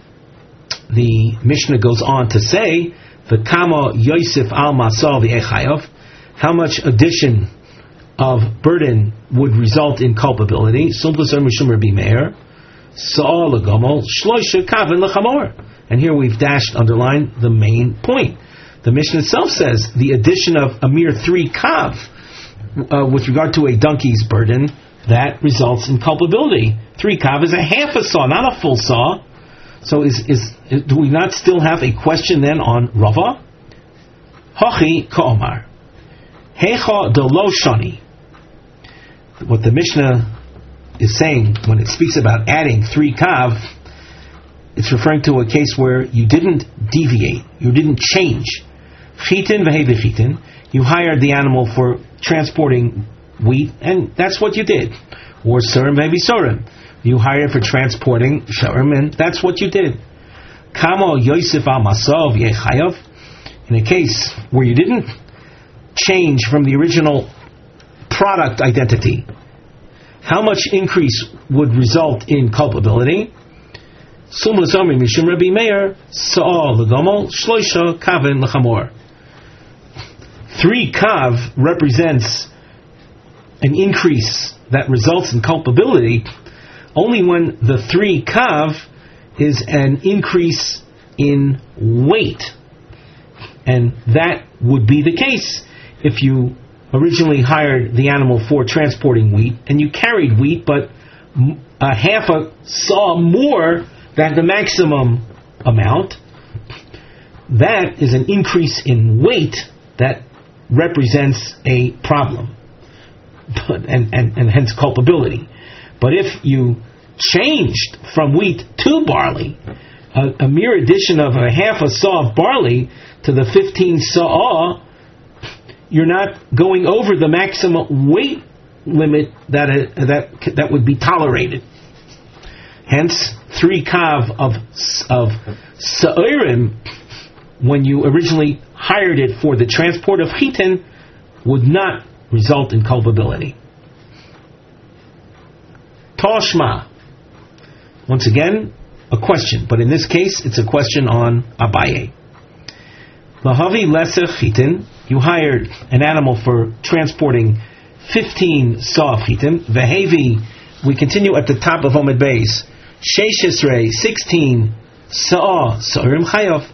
the Mishnah goes on to say, v'kama yosef al masal v'echayav, how much addition of burden would result in culpability? Sumplaser mishum Rabbi Meir, se'ah l'gomol, shloisha kavin l'chamor. And here we've dashed, underlined the main point. The Mishnah itself says the addition of a mere three kav uh, with regard to a donkey's burden, that results in culpability. Three kav is a half a saw, not a full saw. So is, is do we not still have a question then on Rava? Hachi ka'omar. Hecha de lo shani. What the Mishnah is saying when it speaks about adding three kav, it's referring to a case where you didn't deviate, you didn't change. Chitin v'hevi chitin, you hired the animal for transporting wheat, and that's what you did. Or sorim v'hevi sorim, you hired for transporting sorim, and that's what you did. Kamo yosef al masov yechayav, in a case where you didn't change from the original product identity, how much increase would result in culpability? Sum l'somi mishum Rabbi Meir, sa'al l'gomol, shloisha kavin l'chamor. Three kav represents an increase that results in culpability only when the three kav is an increase in weight. And that would be the case if you originally hired the animal for transporting wheat, and you carried wheat, but a half a saw more than the maximum amount. That is an increase in weight that represents a problem, but, and, and, and hence culpability. But if you changed from wheat to barley, a, a mere addition of a half a saw of barley to the fifteen saw, you're not going over the maximum weight limit that uh, that that would be tolerated. Hence, three kav of of sa'irim, when you originally hired it for the transport of chitin, would not result in culpability. Toshma. Once again, a question, but in this case, it's a question on Abaye. Lahavi lesech chitin you hired an animal for transporting fifteen saw chitim. Vehevi, we continue at the top of Omid Beis. Sheishisrei, sixteen saw sa'urim chayav.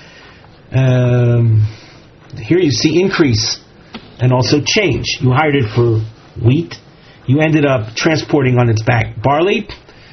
Um, here you see increase and also change. You hired it for wheat. You ended up transporting on its back barley.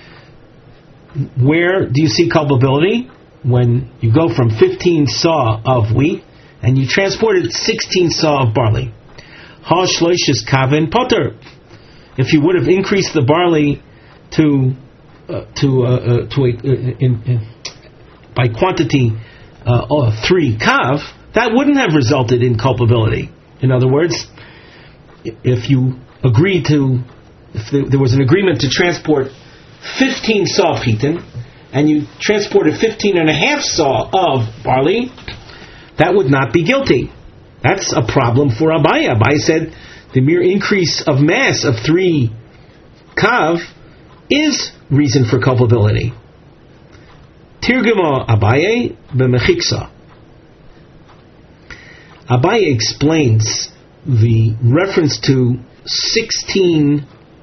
Where do you see culpability? When you go from fifteen saw of wheat and you transported sixteen saw of barley. Ha shloishes kavin potter. If you would have increased the barley to uh, to uh, uh, to a, uh, in, in, by quantity uh, of three kav, that wouldn't have resulted in culpability. In other words, if you agreed to, if there, there was an agreement to transport fifteen saw of chitim, and you transported fifteen and a half saw of barley, that would not be guilty. That's a problem for Abaye. Abaye said the mere increase of mass of three kav is reason for culpability. Tirguma Abaye b'mechiksa. Abaye explains the reference to sixteen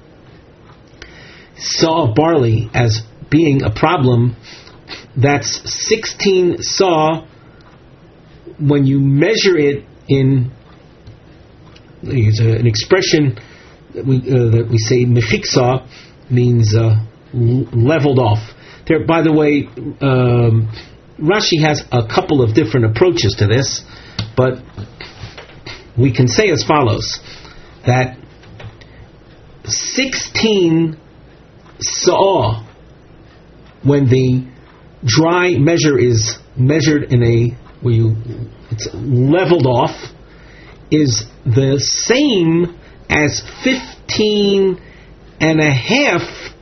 saw of barley as being a problem. That's sixteen saw when you measure it in, there's a, an expression that we, uh, that we say mechiksa, means uh, l- leveled off. There, by the way, um, Rashi has a couple of different approaches to this, but we can say as follows, that sixteen saw, when the dry measure is measured in a, where you, it's leveled off, is the same as fifteen and a half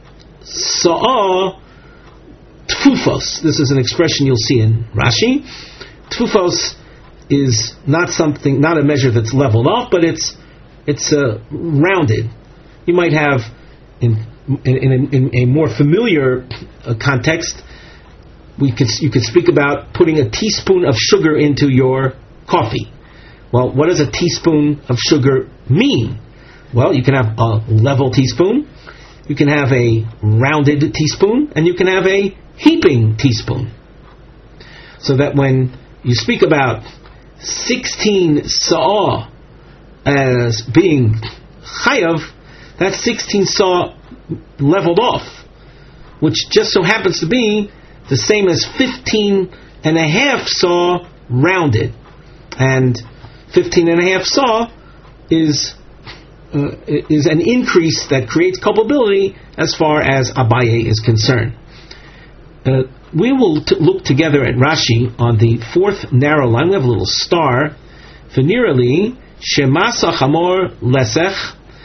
saw tfufos. This is an expression you'll see in Rashi. Tfufos is not something, not a measure that's leveled off, but it's it's uh, rounded. You might have, in in, in, in a more familiar uh, context, we could you could speak about putting a teaspoon of sugar into your coffee. Well, what does a teaspoon of sugar mean? Well, you can have a level teaspoon, you can have a rounded teaspoon, and you can have a heaping teaspoon. So that when you speak about sixteen saw as being chayav, that's sixteen saw leveled off, which just so happens to be the same as fifteen and a half saw rounded. And fifteen and a half saw is uh, is an increase that creates culpability as far as Abaye is concerned. Uh, we will t- look together at Rashi on the fourth narrow line. We have a little star. Venerally, Shemasa Chamor Lesech,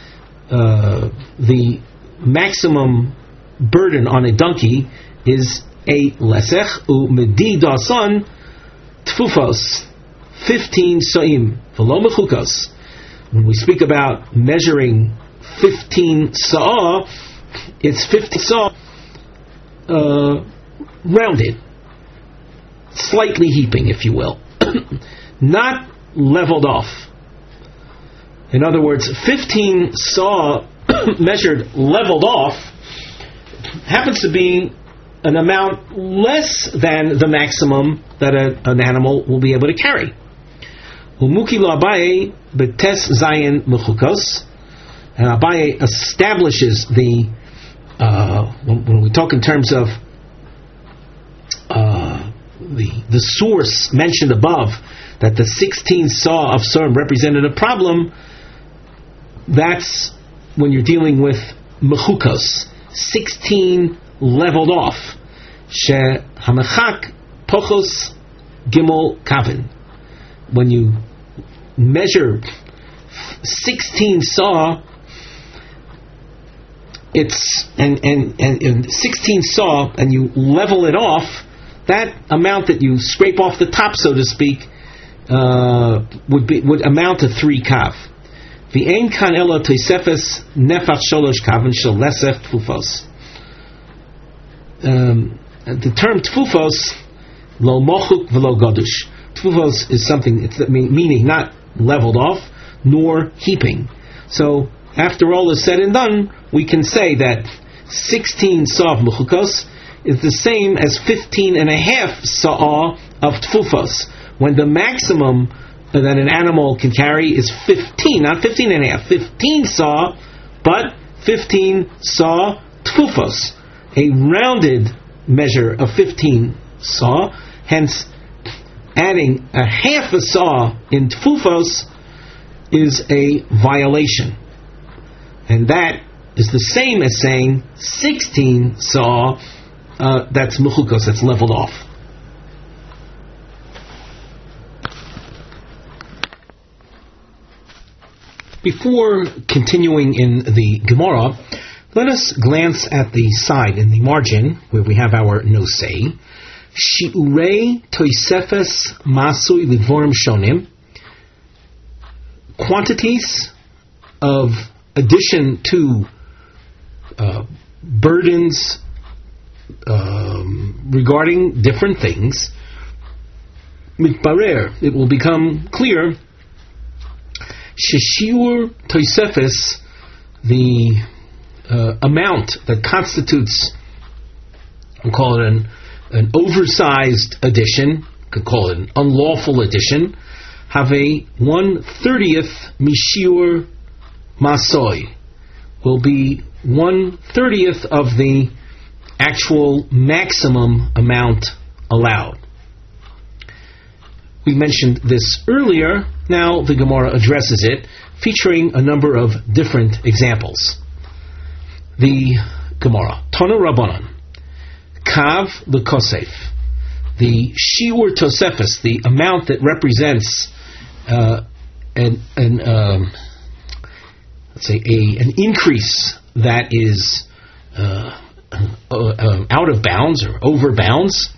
uh, the maximum burden on a donkey is a Lesech, u Medida son Tfufos, fifteen Soim, Velo Mechukos. When we speak about measuring fifteen Sa'ah, it's fifty Sa'ah uh, rounded, slightly heaping, if you will, not leveled off. In other words, fifteen saw measured leveled off happens to be an amount less than the maximum that a, an animal will be able to carry. Umuki lo Abaye betes zayin mechukos, and Abaye establishes the uh, when, when we talk in terms of uh, the the source mentioned above, that the sixteen saw of Surim represented a problem. That's when you're dealing with mechukos, sixteen leveled off. She hamechak pochos gimel kavin. When you measure sixteen saw, it's and, and, and, and sixteen saw, and you level it off, that amount that you scrape off the top, so to speak, uh, would be would amount to three kav. V'ein kan elo tosefes nefach sholosh kavin shel lesech tfufos. The term tfufos, lo mochuk v'lo godush. Tfufos is something, it's meaning not leveled off, nor heaping. So, after all is said and done, we can say that sixteen sa'ah of mechukos is the same as fifteen and a half sa'ah of tfufos, when the maximum that an animal can carry is fifteen, not fifteen and a half, fifteen sa'ah, but fifteen sa'ah tfufos, a rounded measure of fifteen sa'ah. Hence, adding a half a sa'ah in tfufos is a violation. And that is the same as saying sixteen sa'ah, uh, that's mechukos, that's leveled off. Before continuing in the Gemara, let us glance at the side in the margin where we have our nosei. Shi'urei toisefes masui lidvorim shonim. Quantities of addition to uh, burdens um, regarding different things. Mitbarer, it will become clear. Sheshiur toisefes, the uh, amount that constitutes, we'll call it an, an oversized addition, could call it an unlawful addition, have a one thirtieth mishiur masoi, will be one thirtieth of the actual maximum amount allowed. We mentioned this earlier. Now the Gemara addresses it, featuring a number of different examples. The Gemara, Tana Rabbanan, Kav l'kosef, the shiur tosefes, the amount that represents uh, an, an um, let's say a an increase that is uh, uh, uh, out of bounds or over bounds,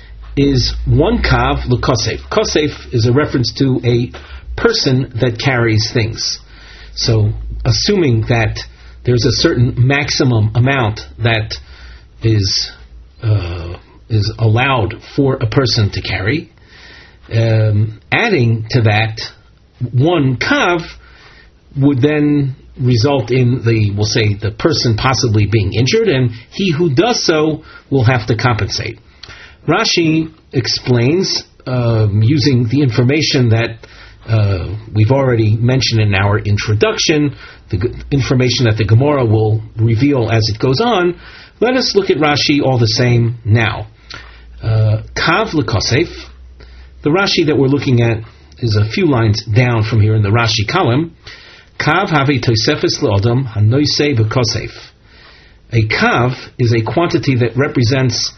is one kav l'kosef. Kosef is a reference to a person that carries things. So, assuming that there's a certain maximum amount that is uh, is allowed for a person to carry, um, adding to that one kav would then result in the, we'll say, the person possibly being injured, and he who does so will have to compensate. Rashi explains, um, using the information that uh, we've already mentioned in our introduction, the g- information that the Gemara will reveal as it goes on. Let us look at Rashi all the same now. Uh, Kav l'kosef, the Rashi that we're looking at is a few lines down from here in the Rashi column. Kav have tosefes l'odam hanoisei b'kosef. A kav is a quantity that represents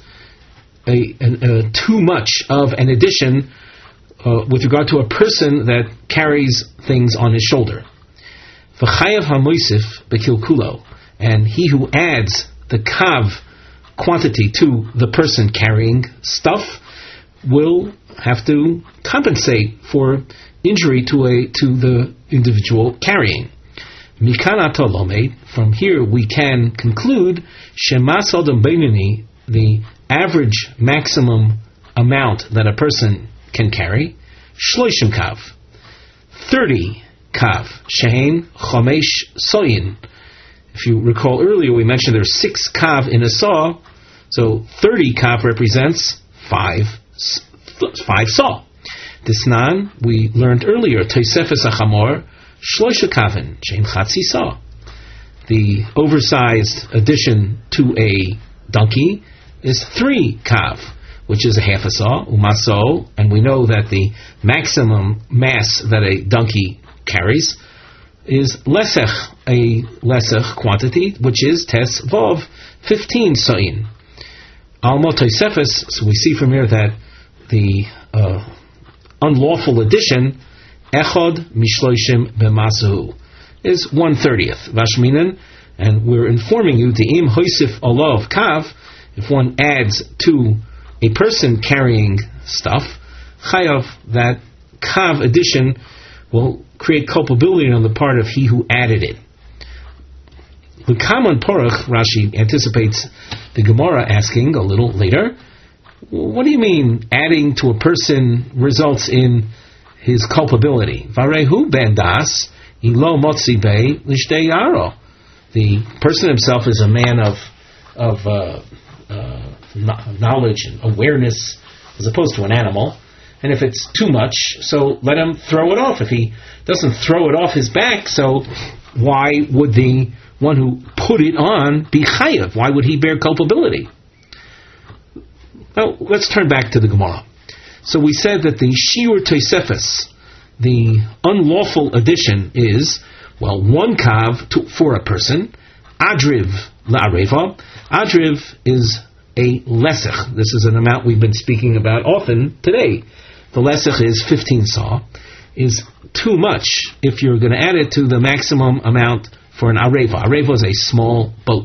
a, an, a too much of an addition uh, with regard to a person that carries things on his shoulder. V'chayav hamoisif b'kilkulo, and he who adds the kav quantity to the person carrying stuff will have to compensate for injury to a to the individual carrying. Mikana tolome, from here we can conclude shemas adam beinani, the average maximum amount that a person can carry, shloishim kav, thirty kav, shehein chomesh soyin. If you recall earlier, we mentioned there's six kav in a saw, so thirty kav represents five five saw. Disnan, we learned earlier, Tosefes Achamor, Shloisha Kavin, Shein Chatzi Saw. The oversized addition to a donkey is three kav, which is a half a saw, umaso, and we know that the maximum mass that a donkey carries is lesech, a lesech quantity, which is tes vov, fifteen sa'in. Alma Tosefes, so we see from here that the uh, unlawful addition, echod mishloishim b'masahu, is one thirtieth. Vashminan, and we're informing you, the im hoisif olav kav, if one adds to a person carrying stuff, chayav, that kav addition will create culpability on the part of he who added it. The Kaman Porach, Rashi anticipates the Gemara asking a little later, what do you mean adding to a person results in his culpability. Varehu ben das ilo motzi bei lishtei yaro. The person himself is a man of of uh, uh, knowledge and awareness, as opposed to an animal. And if it's too much, so let him throw it off. If he doesn't throw it off his back, so why would the one who put it on be chayav? Why would he bear culpability? Now, let's turn back to the Gemara. So we said that the shiur tosefes, the unlawful addition, is, well, one kav to, for a person, adriv la'areva. Adriv is a lesech. This is an amount we've been speaking about often today. The lesech is fifteen saw, is too much if you're going to add it to the maximum amount for an areva. Areva is a small boat.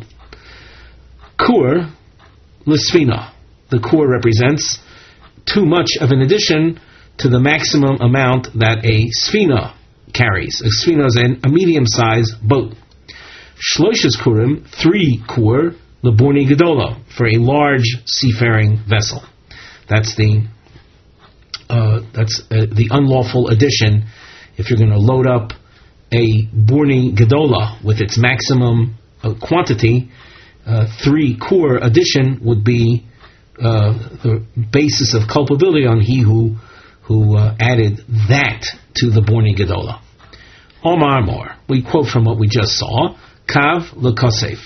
Kur l'sfina. The kur represents too much of an addition to the maximum amount that a sfina carries. A sfina is an, a medium-sized boat. Shloishes kurim, three kur, leborni gedola, for a large seafaring vessel. That's the uh, that's uh, the unlawful addition. If you're going to load up a borni gedola with its maximum uh, quantity, uh, three kur addition would be uh, the basis of culpability on he who who uh, added that to the borni gedola. Omar Mor, we quote from what we just saw, kav lekosef.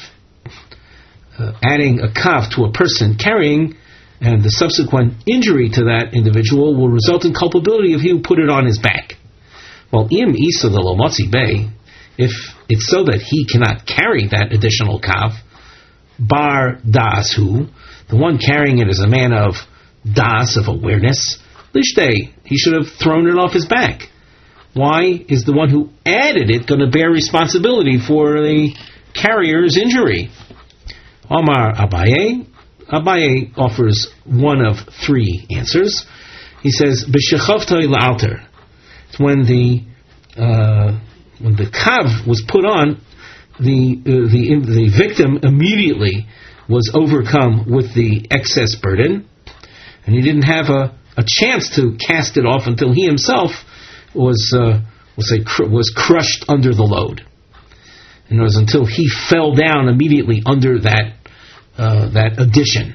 Uh, adding a kav to a person carrying, and the subsequent injury to that individual will result in culpability of he who put it on his back. Well, im isa the lomotzi bay, if it's so that he cannot carry that additional kav, bar das hu, the one carrying it is a man of das, of awareness, lishtei, he should have thrown it off his back. Why is the one who added it going to bear responsibility for the carrier's injury? Omar Abaye, Abaye offers one of three answers. He says, "B'shechavtoi la'alter." It's when the uh, when the kav was put on, the uh, the the victim immediately was overcome with the excess burden, and he didn't have a, a chance to cast it off until he himself was uh, was a cr- was crushed under the load. And it was until he fell down immediately under that uh, that addition.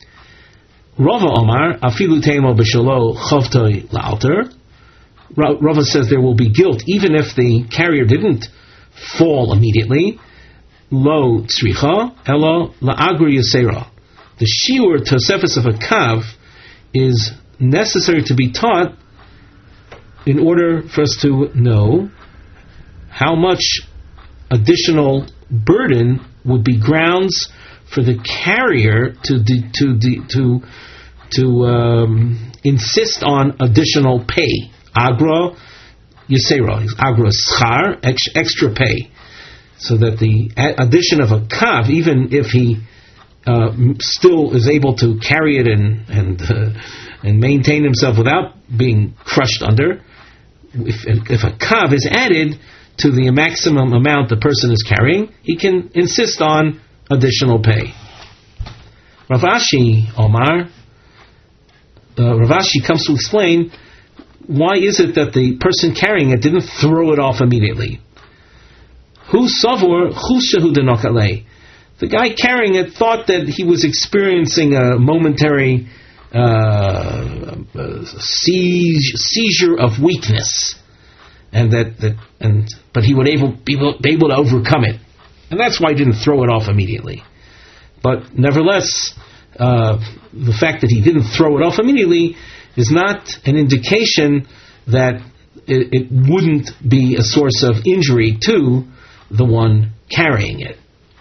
Rava Omar afilu teimo b'shalo chavtoi la'alter. Rava says there will be guilt even if the carrier didn't fall immediately. Lo tzricha elo la'agri yasera. The shiur tosefes of a kav is necessary to be taught in order for us to know how much additional burden would be grounds for the carrier to de, to de, to to um, insist on additional pay. Agra yisera, agra schar, extra pay, so that the addition of a kav, even if he uh, still is able to carry it and and uh, and maintain himself without being crushed under, if if a kav is added to the maximum amount the person is carrying, he can insist on additional pay. Rav Ashi Omar, uh, Rav Ashi comes to explain why is it that the person carrying it didn't throw it off immediately. Hu savor chushahu denokale. The guy carrying it thought that he was experiencing a momentary uh, siege, seizure of weakness, and that, that and but he would able, be, able, be able to overcome it, and that's why he didn't throw it off immediately. But nevertheless, uh, the fact that he didn't throw it off immediately is not an indication that it, it wouldn't be a source of injury to the one carrying it.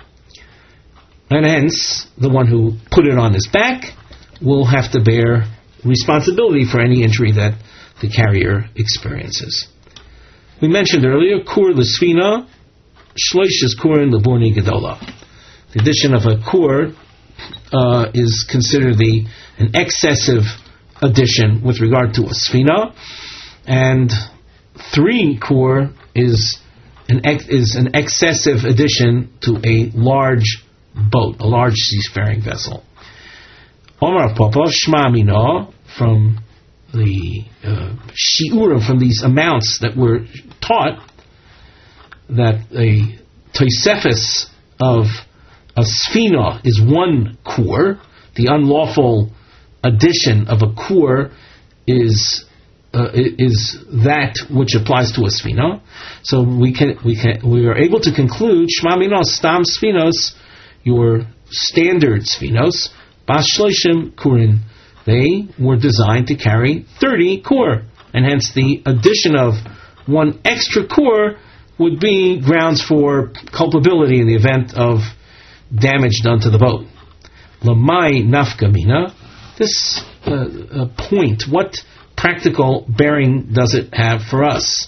And hence, the one who put it on his back will have to bear responsibility for any injury that the carrier experiences. We mentioned earlier, kur l'sfina, shloishes kurin leborni gedola. The addition of a kur uh, is considered the an excessive addition with regard to a sfina, and three kur is an ex- is an excessive addition to a large boat, a large seafaring vessel. Omar Papa Shma Mina, from the uh, shiurim, from these amounts that were taught, that a tosefes of a sfina is one kur, the unlawful addition of a kur is uh, is that which applies to a sfina. So we can we can we are able to conclude shma minos stam sfinos, your standard sfinos, bas shloshim kurin, they were designed to carry thirty kur, and hence the addition of one extra kur would be grounds for culpability in the event of damage done to the boat. Lamai nafkamina, this uh, uh, point, what practical bearing does it have for us?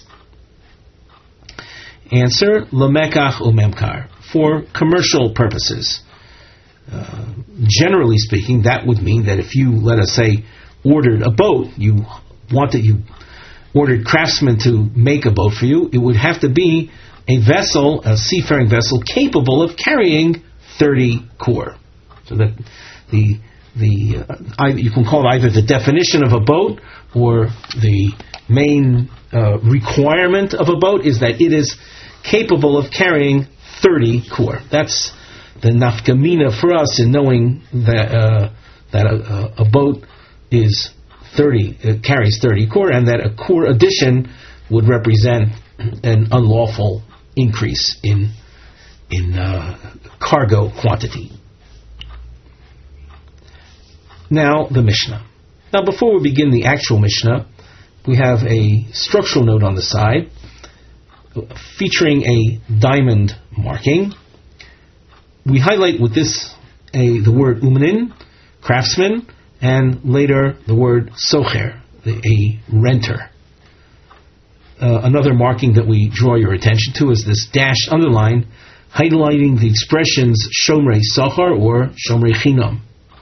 Answer, lamekach umemkar, for commercial purposes. Uh, generally speaking, that would mean that if you, let us say, ordered a boat, you wanted, you ordered craftsmen to make a boat for you, it would have to be a vessel, a seafaring vessel, capable of carrying thirty kur. So that the the uh, you can call it either the definition of a boat or the main uh, requirement of a boat is that it is capable of carrying thirty kur. That's the nafkamina for us in knowing that uh, that a, a boat is thirty, it carries thirty kur, and that a kur addition would represent an unlawful increase in in uh, cargo quantity. Now the Mishnah. Now before we begin the actual Mishnah, we have a structural note on the side featuring a diamond marking. We highlight with this a, the word umanin, craftsman, and later the word socher, the, a renter. Uh, another marking that we draw your attention to is this dashed underline, highlighting the expressions shomrei socher or shomrei chinam,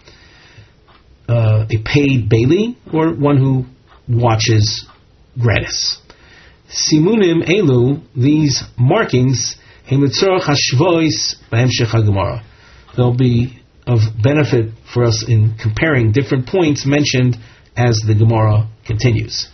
uh, a paid bailey or one who watches gratis. Simunim elu, these markings, hemitzorach hashvois b'hemshech hagemara. They'll be of benefit for us in comparing different points mentioned as the Gemara continues.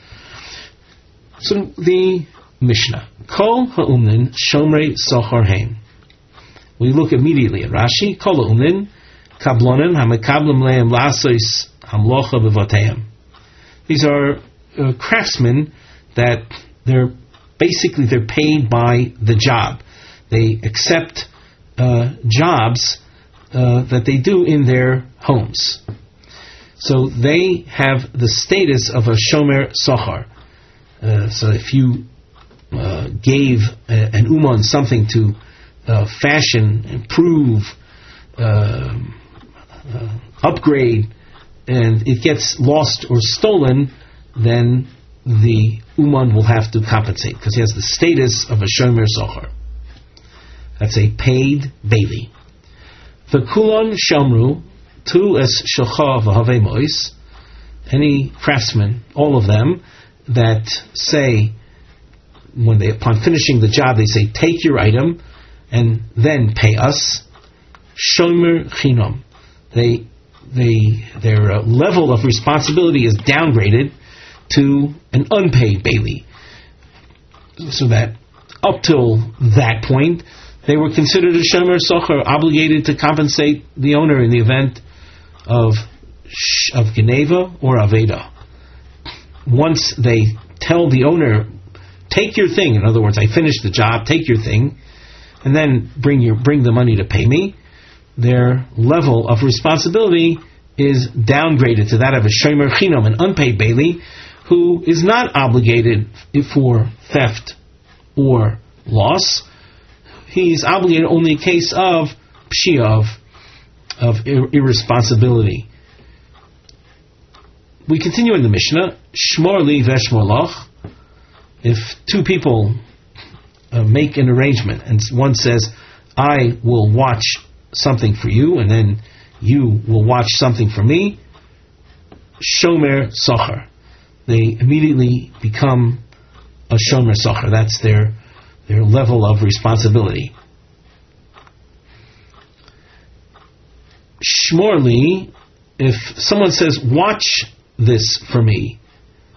So the Mishnah, Kol ha'umnin shomrei sochar hein. We look immediately at Rashi. Kol ha'umnin kablonin hamekablim lehem lasos hamlocha b'voteim. These are uh, craftsmen that they're basically they're paid by the job. They accept uh, jobs uh, that they do in their homes. So they have the status of a shomer sochar. Uh, so if you uh, gave a, an uman something to uh, fashion, improve, uh, uh, upgrade, and it gets lost or stolen, then the uman will have to compensate because he has the status of a shomer sochar. That's a paid bailey. The kulon shamru tu es shocha v'havei mois. Any craftsman, all of them, that say, when they, upon finishing the job, they say, take your item and then pay us. Shomer chinam. They, they, their uh, level of responsibility is downgraded to an unpaid bailey. So that up till that point, they were considered a shomer socher, obligated to compensate the owner in the event of of geneva or aveda. Once they tell the owner, take your thing, in other words, I finished the job, take your thing, and then bring your bring the money to pay me, their level of responsibility is downgraded to that of a shomer chinam, an unpaid bailey, who is not obligated for theft or loss. He's obligated only in case of pshia, of, of ir- irresponsibility. We continue in the Mishnah. Shmor li veshmor loch. If two people uh, make an arrangement and one says, I will watch something for you, and then you will watch something for me, shomer socher. They immediately become a shomer socher. That's their their level of responsibility. Shmor li, if someone says, watch this for me,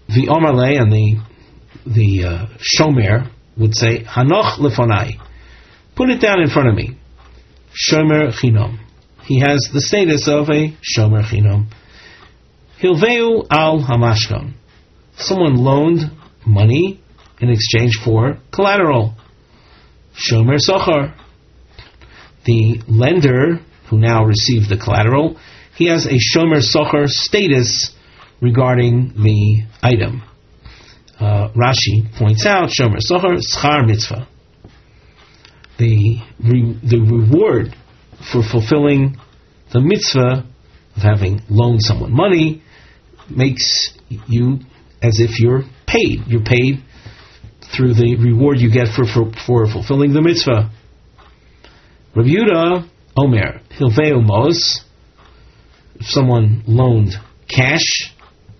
the Omarle and the the uh, Shomer would say, Hanoch lefonai, put it down in front of me. Shomer chinom. He has the status of a Shomer chinom. Hilveu al hamashkon. Someone loaned money in exchange for collateral. Shomer sochar. The lender who now received the collateral, he has a Shomer sochar status regarding the item. Uh, Rashi points out, Shomer sochar schar mitzvah. The, re, the reward for fulfilling the mitzvah of having loaned someone money makes you as if you're paid. You're paid through the reward you get for, for, for fulfilling the mitzvah. Rav Yehuda Omer, Hilveu Mos, if someone loaned cash,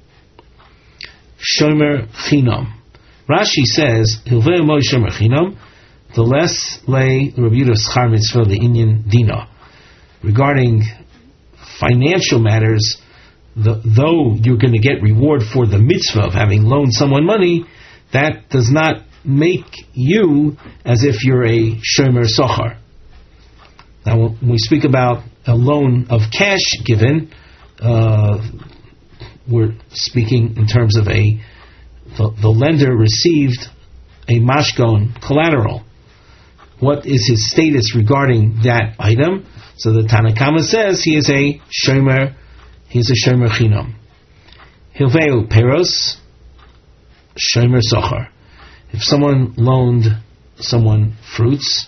Shomer Chinam. Rashi says, Hilveu Mos Shomer Chinam, the less lay Rav Yehuda Schar Mitzvah the Inyan Dina. Regarding financial matters, the, though you're going to get reward for the mitzvah of having loaned someone money, that does not make you as if you're a Shomer Sochar. Now, when we speak about a loan of cash given, uh, we're speaking in terms of a the, the lender received a mashkon collateral. What is his status regarding that item? So the Tanakama says he is a shomer, he is a shomer chinam. Hilveu peros, shomer sochar. If someone loaned someone fruits,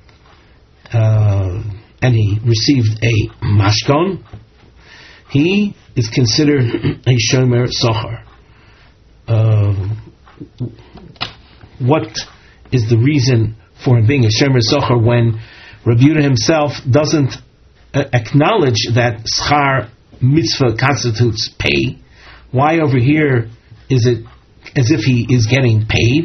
uh, and he received a mashkon, he is considered a shomer sochar. Uh, what is the reason for him being a shomer sochar when Rabbi Yehuda himself doesn't uh, acknowledge that schar mitzvah constitutes pay? Why over here is it as if he is getting paid?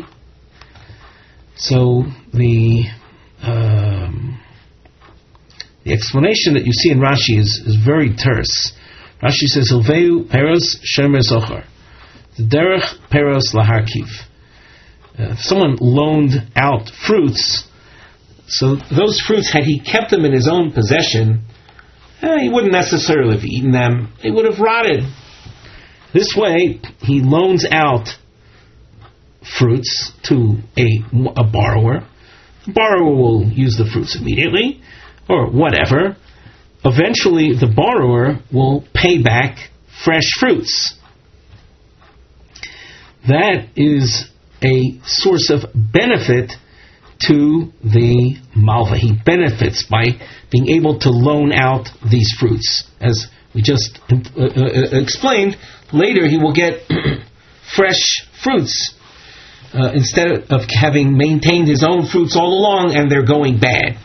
So the um, the explanation that you see in Rashi is, is very terse. Rashi says, Hilveu peros shomer sochar. The derech peros laharkiv. Uh, if someone loaned out fruits, so those fruits, had he kept them in his own possession, eh, he wouldn't necessarily have eaten them. They would have rotted. This way, he loans out fruits to a, a borrower. The borrower will use the fruits immediately, or whatever. Eventually, the borrower will pay back fresh fruits. That is a source of benefit to the malva. He benefits by being able to loan out these fruits. As we just uh, uh, explained, later he will get fresh fruits uh, instead of having maintained his own fruits all along and they're going bad.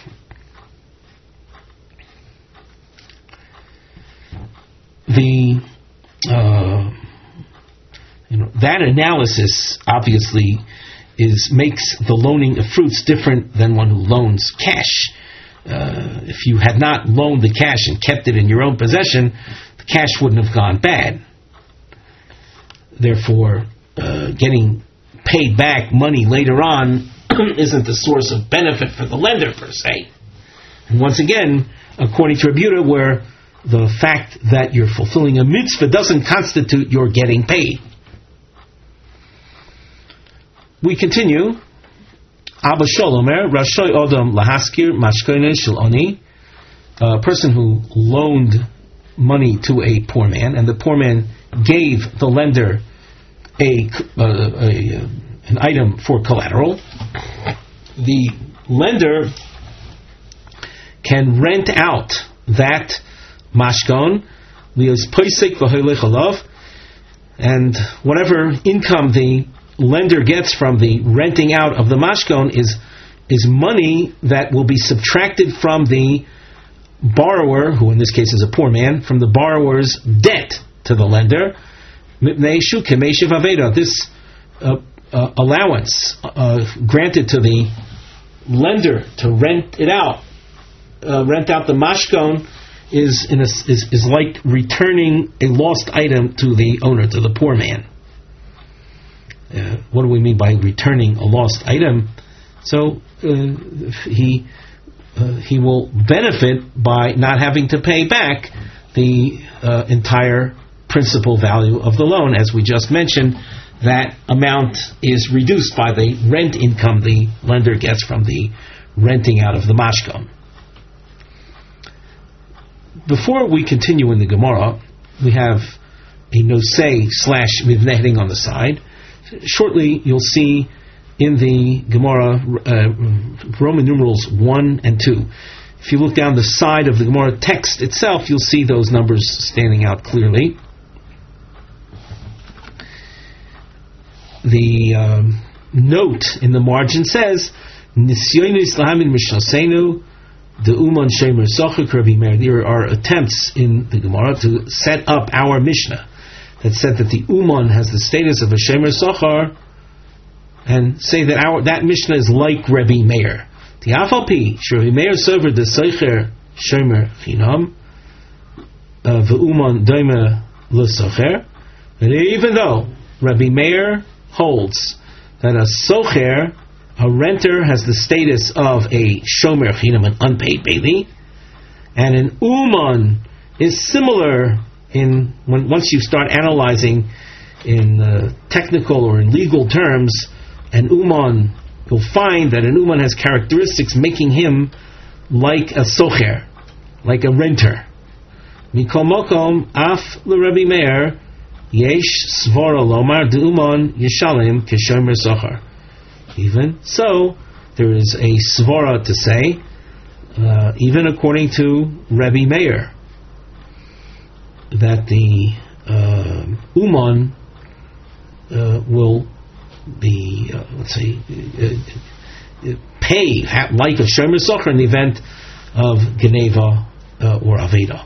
The uh, you know, that analysis obviously is makes the loaning of fruits different than one who loans cash. Uh, if you had not loaned the cash and kept it in your own possession, the cash wouldn't have gone bad. Therefore, uh, getting paid back money later on isn't a source of benefit for the lender per se. And once again, according to Rabbi Yehuda, where the fact that you're fulfilling a mitzvah doesn't constitute your getting paid. We continue. Abba Sholomer, Rashoy Odom Lahaskir Mashkoine Shel Oni, a person who loaned money to a poor man, and the poor man gave the lender a, uh, a uh, an item for collateral. The lender can rent out that mashkon, and whatever income the lender gets from the renting out of the mashkon is is money that will be subtracted from the borrower, who in this case is a poor man, from the borrower's debt to the lender. This uh, uh, allowance uh, granted to the lender to rent it out, uh, rent out the mashkon, is, in a, is is like returning a lost item to the owner, to the poor man. uh, what do we mean by returning a lost item? So uh, he uh, he will benefit by not having to pay back the uh, entire principal value of the loan, as we just mentioned. That amount is reduced by the rent income the lender gets from the renting out of the mashkon. Before we continue in the Gemara, we have a nosei slash mivneh heading on the side. Shortly, you'll see in the Gemara uh, Roman numerals one and two. If you look down the side of the Gemara text itself, you'll see those numbers standing out clearly. The um, note in the margin says, "Nisyonu Islamin Mishnasenu the Uman Shemer Socher Rabbi Meir." There are attempts in the Gemara to set up our Mishnah that said that the Uman has the status of a Shemer Socher, and say that our that Mishnah is like Rabbi Meir. The Afalpi Rabbi Meir server the Socher Shemer Chinam the Uman Daima Le Socher. And even though Rabbi Meir holds that a socher, a renter, has the status of a shomer chinam, an unpaid bailey, and an uman is similar in when once you start analyzing in uh, technical or in legal terms, an uman, you'll find that an uman has characteristics making him like a socher, like a renter. Mikol mokom af l'Rebbi Meir yesh svara lomar d'uman yeshalim keshomer socher. Even so, there is a svara to say, uh, even according to Rabbi Meir, that the uh, uman uh, will be, uh, let's say, uh, pay ha- like a shomer socher in the event of geneva uh, or aveda.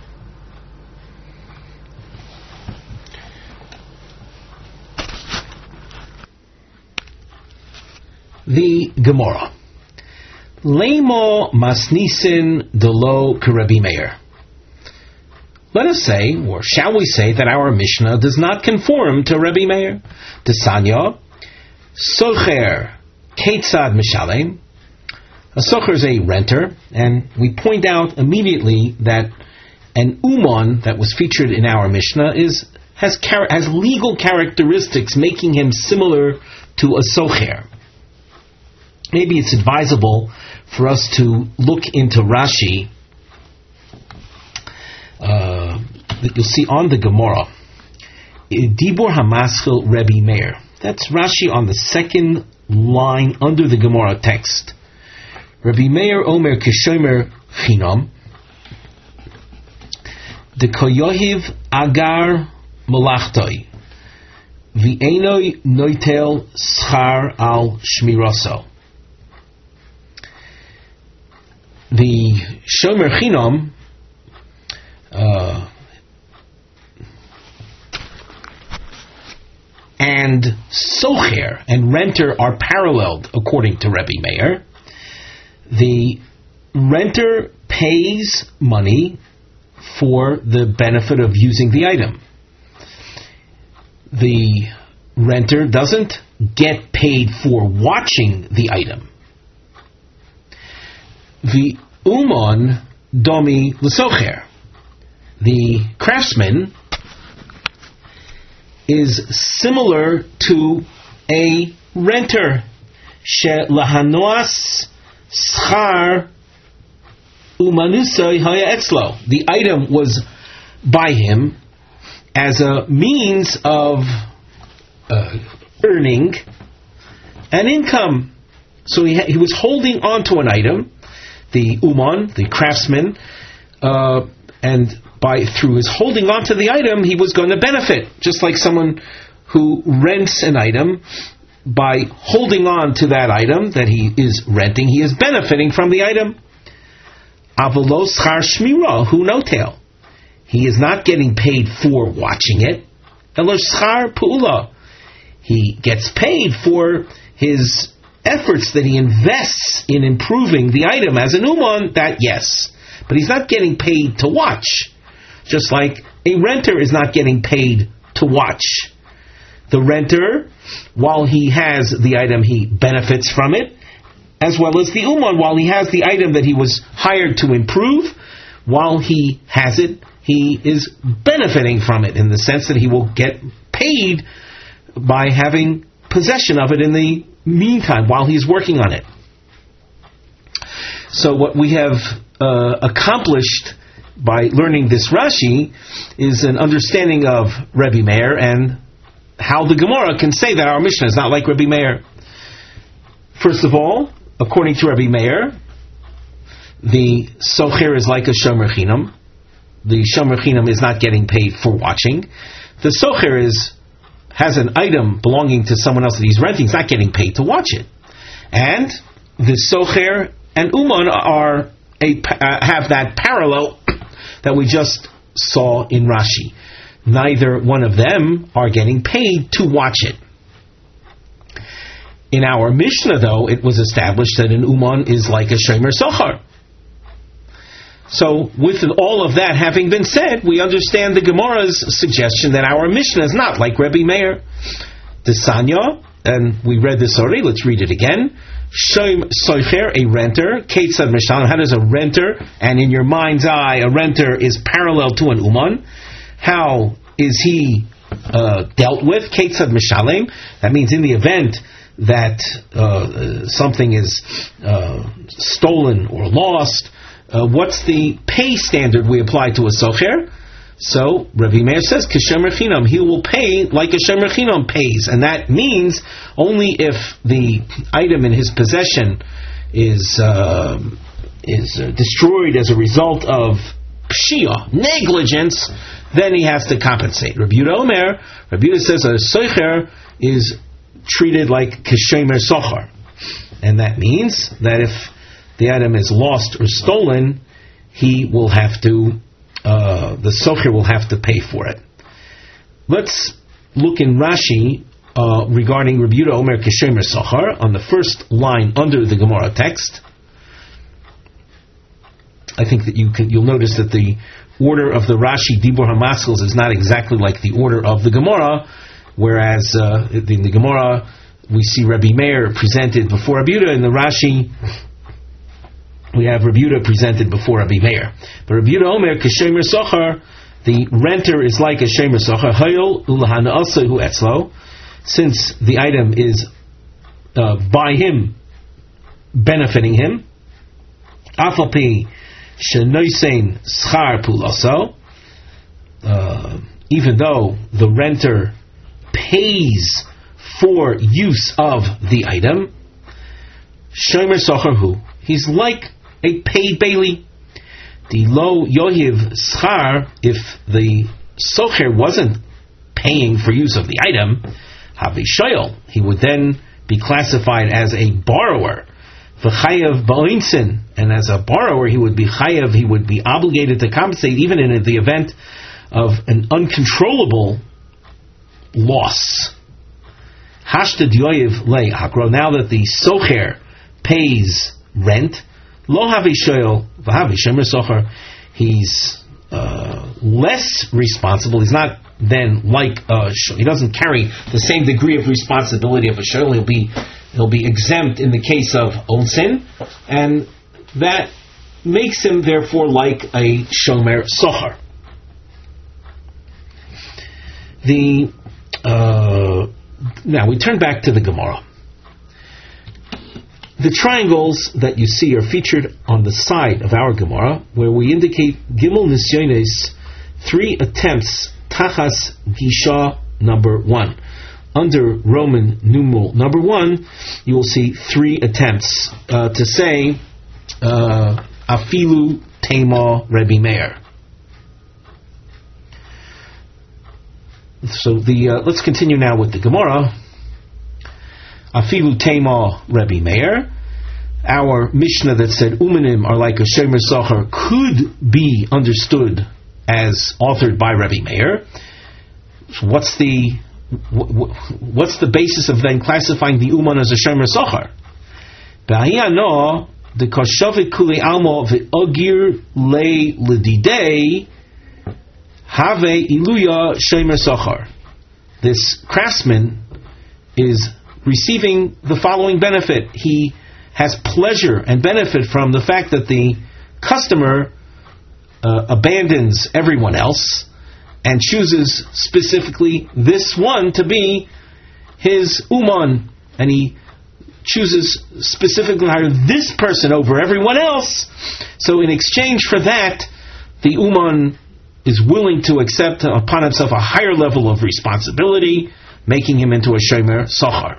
The Gemara. Leimo masnisin delo k'Rebbi Meir. Let us say, or shall we say, that our Mishnah does not conform to Rebbi Meir. Desanya, socher ketzad mishalem. A socher is a renter, and we point out immediately that an uman that was featured in our Mishnah is has char- has legal characteristics making him similar to a socher. Maybe it's advisable for us to look into Rashi uh, that you'll see on the Gemara. Dibur Hamaschil Rebbi Meir. That's Rashi on the second line under the Gemara text. Rebbi Meir Omer Kishomer Chinam De Koyohiv Agar Malachtoi V'enoi Noitel Schar Al Shmiraso. The Shomer Chinam uh, and Socher and renter are paralleled according to Rebbi Meir. The renter pays money for the benefit of using the item. The renter doesn't get paid for watching the item. The uman domi l'socher. The craftsman is similar to a renter. She lahanoas schar umanusay haya etzlo. The item was by him as a means of uh, earning an income. So he ha- he was holding on to an item. The uman, the craftsman, uh, and by through his holding on to the item, he was going to benefit. Just like someone who rents an item, by holding on to that item that he is renting, he is benefiting from the item. Avolo schar shmira hu notel. He is not getting paid for watching it. Elo schar pu'ula. He gets paid for his efforts that he invests in improving the item as an uman, that yes. But he's not getting paid to watch. Just like a renter is not getting paid to watch. the renter, while he has the item, he benefits from it, as well as the uman, while he has the item that he was hired to improve, while he has it, he is benefiting from it in the sense that he will get paid by having possession of it in the meantime while he's working on it. So what we have uh, accomplished by learning this Rashi is an understanding of Rebbe Meir and how the Gemara can say that our Mishnah is not like Rebbe Meir. First of all, according to Rebbe Meir, the socher is like a shomer chinam. The shomer chinam is not getting paid for watching. The socher is has an item belonging to someone else that he's renting. He's not getting paid to watch it. And the socher and uman are a, uh, have that parallel that we just saw in Rashi. Neither one of them are getting paid to watch it. In our Mishnah, though, it was established that an uman is like a shomer socher. So, with all of that having been said, we understand the Gemara's suggestion that our Mishnah is not like Rebbe Meir. The Sanya, and we read this already, let's read it again. Shoim soicher, a renter. Ketzad mishalem, how does a renter, and in your mind's eye, a renter is parallel to an uman. How is he uh, dealt with? Ketzad mishalem, that means in the event that uh, something is uh, stolen or lost, Uh, what's the pay standard we apply to a socher? So, Rebbe Meir says, Kishemer Chinam, he will pay like a Shemer Chinam pays. And that means only if the item in his possession is uh, is uh, destroyed as a result of pshia, negligence, then he has to compensate. Rabbi Yehuda Omer, Rabbi Yehuda says a socher is treated like Kishemer Socher. And that means that if the item is lost or stolen, he will have to, uh, the socher will have to pay for it. Let's look in Rashi uh, regarding Rabbi Yehuda Omer Kishemer Socher on the first line under the Gemara text. I think that you can, you'll notice that the order of the Rashi Dibur HaMaskels is not exactly like the order of the Gemara, whereas uh, in the Gemara we see Rabbi Meir presented before Rabbi Yehuda, in the Rashi we have Rabbi Yehuda presented before Rabbi Meir. But Rabbi Yehuda Omer, Kishemer Socher, the renter is like a Shemer Socher, Hayol Ulahan Asahu Etzlo, since the item is uh, by him, benefiting him, Afalpi Shenoisein Schar Pulaso, even though the renter pays for use of the item, Shemer Socher Hu, he's like a paid bailey. The lo yohiv schar, if the socher wasn't paying for use of the item, havi shoyel, he would then be classified as a borrower. V'chayav ba'oinsin, and as a borrower he would be chayav, he would be obligated to compensate even in the event of an uncontrollable loss. Hashtad yohiv le hakro, now that the socher pays rent, lo havi shoyel v'havi shemer socher, he's uh, less responsible. He's not then like uh, he doesn't carry the same degree of responsibility of a shoyel. He'll be he'll be exempt in the case of onsin, and that makes him therefore like a shomer socher. The uh, now we turn back to the Gemara. The triangles that you see are featured on the side of our Gemara, where we indicate Gimel Nisyones, three attempts, Tachas Gisha number one. Under Roman numeral number one, you will see three attempts uh, to say uh, Afilu Tema Rebbe Meir. So the uh, let's continue now with the Gemara. Afilu Tema Rebbe Meir. Our Mishnah that said Umanim are like a Shemer Socher could be understood as authored by Rebbe Meir. So what's the what's the basis of then classifying the Uman as a Shemer Socher? Ba'iyano the Koshavik Kuli Almo ve'ogir le ledidei have iluya Shemer Socher. this craftsman is receiving the following benefit. He has pleasure and benefit from the fact that the customer uh, abandons everyone else and chooses specifically this one to be his uman, and he chooses specifically to hire this person over everyone else. So in exchange for that, the uman is willing to accept upon himself a higher level of responsibility, making him into a shomer sochar.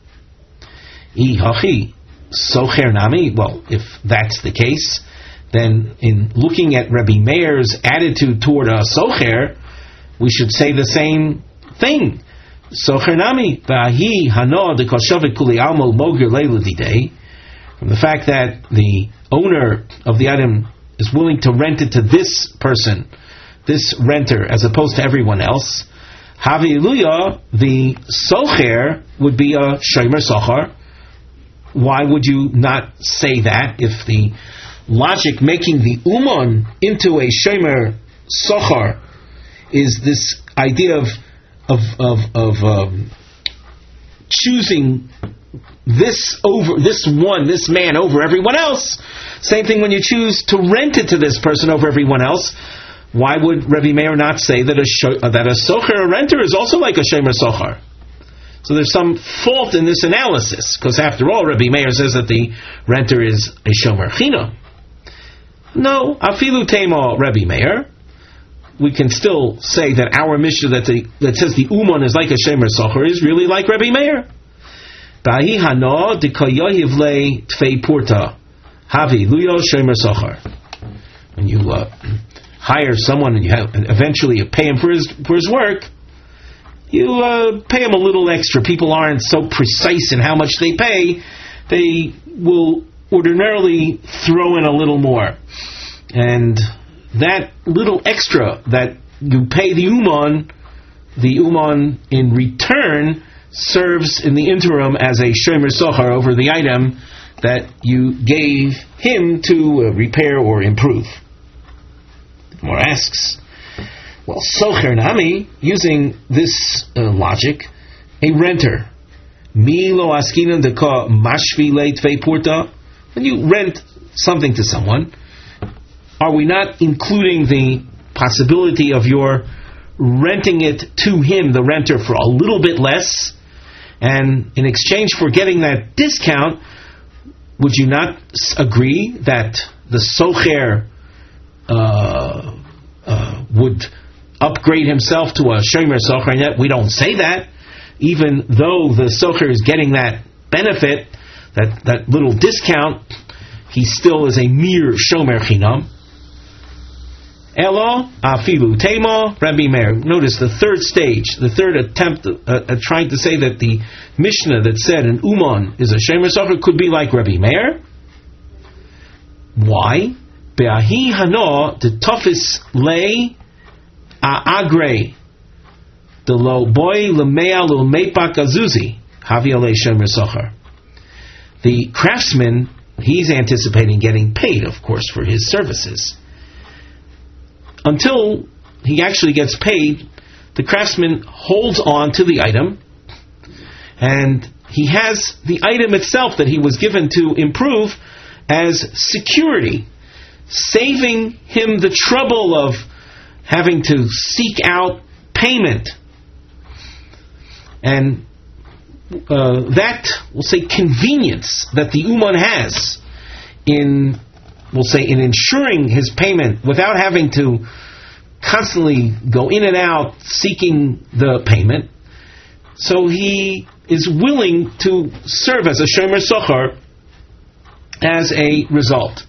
Ihachi socher nami. Well, if that's the case, then in looking at Rabbi Meir's attitude toward a socher, we should say the same thing. Socher nami v'ahi hano de koshavik kuli almo moger leiludidei. From the fact that the owner of the item is willing to rent it to this person, this renter, as opposed to everyone else. Havi iluya, the socher would be a shomer sochar. Why would you not say that if the logic making the uman into a shomer sochar is this idea of of of, of um, choosing this over this one, this man over everyone else? Same thing when you choose to rent it to this person over everyone else. Why would Rabbi Meir not say that a sho- that a socher, a renter, is also like a shomer sochar? So there's some fault in this analysis, because after all, Rabbi Meir says that the renter is a shomer chinam. No, afilu tema Rabbi Meir. We can still say that our Mishnah that, the, that says the uman is like a shomer sochar is really like Rabbi Meir. Bahi hano de kayahiv le tfei purta havi luyo shomer sochar. When you uh, hire someone and you have, and eventually you pay him for his for his work, you uh, pay him a little extra. People aren't so precise in how much they pay. They will ordinarily throw in a little more. And that little extra that you pay the uman, the uman in return serves in the interim as a shomer sochar over the item that you gave him to uh, repair or improve. Or asks, well, socher nami, using this uh, logic, a renter, mi lo askinan de ka mashvi le tvei purta. When you rent something to someone, are we not including the possibility of your renting it to him, the renter, for a little bit less, and in exchange for getting that discount, would you not agree that the socher uh, uh, would upgrade himself to a shomer socher? And yet we don't say that, even though the socher is getting that benefit, that, that little discount, he still is a mere shomer chinam. Elo afilu tema Rabbi Meir. Notice the third stage, the third attempt uh, at trying to say that the Mishnah that said an uman is a shomer socher could be like Rabbi Meir. Why? Be'ahi hano de tofis le a'agre de lo boy lemea lo meipak azuzi havi ale shomer socher. The craftsman, he's anticipating getting paid, of course, for his services. Until he actually gets paid, the craftsman holds on to the item, and he has the item itself that he was given to improve as security, saving him the trouble of having to seek out payment. And uh, that, we'll say, convenience that the uman has in, we'll say, in ensuring his payment without having to constantly go in and out seeking the payment. So he is willing to serve as a shomer sochar as a result.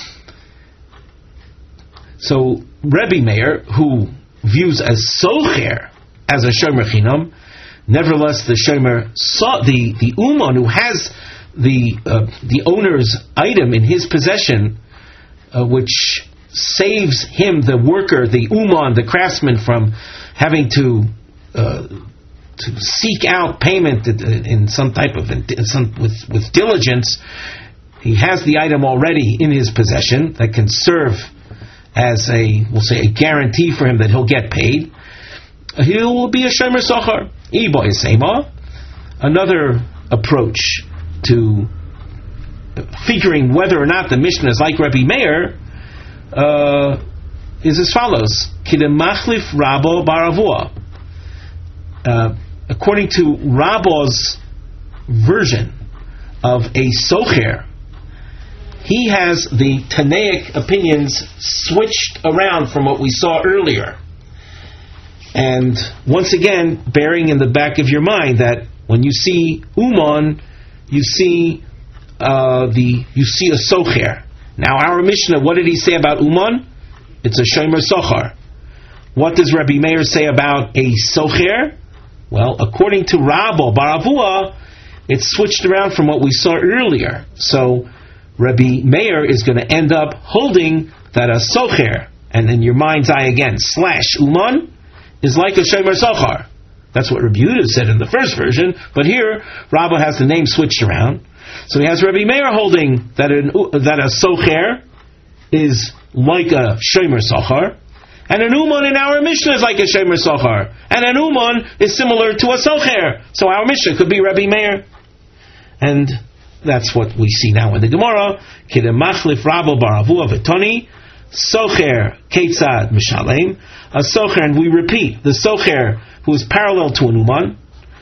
So Rebbe Meir, who views as socher as a shomer chinam, nevertheless the shomer, so, the the uman who has the uh, the owner's item in his possession, uh, which saves him, the worker, the uman, the craftsman, from having to uh, to seek out payment in some type of in some with with diligence. He has the item already in his possession that can serve as a, we'll say, a guarantee for him that he'll get paid. He will be a shomer sochar. Ibo Yisema, another approach to figuring whether or not the Mishnah is like Rabbi Meir uh, is as follows: Kidemachlif Rabo Baravua. Uh, according to Rabbo's version of a socher, he has the Tanaic opinions switched around from what we saw earlier. And once again, bearing in the back of your mind that when you see Uman, you see uh, the you see a socher. Now, our Mishnah, what did he say about Uman? It's a shomer sochar. What does Rabbi Meir say about a socher? Well, according to Rabbo Baravua, it's switched around from what we saw earlier. So Rabbi Meir is going to end up holding that a socher, and in your mind's eye again, slash Uman, is like a shomer sochar. That's what Rabbi Yehuda said in the first version, but here Rabba has the name switched around. So he has Rabbi Meir holding that an, that a socher is like a shomer sochar, and an uman in our Mishnah is like a shomer sochar, and an uman is similar to a socher. So our Mishnah could be Rabbi Meir, and that's what we see now in the Gemara. Kidemachlif Rabo Baravua V'toni socher ketzad mishalem. A socher, and we repeat, the socher who is parallel to an uman.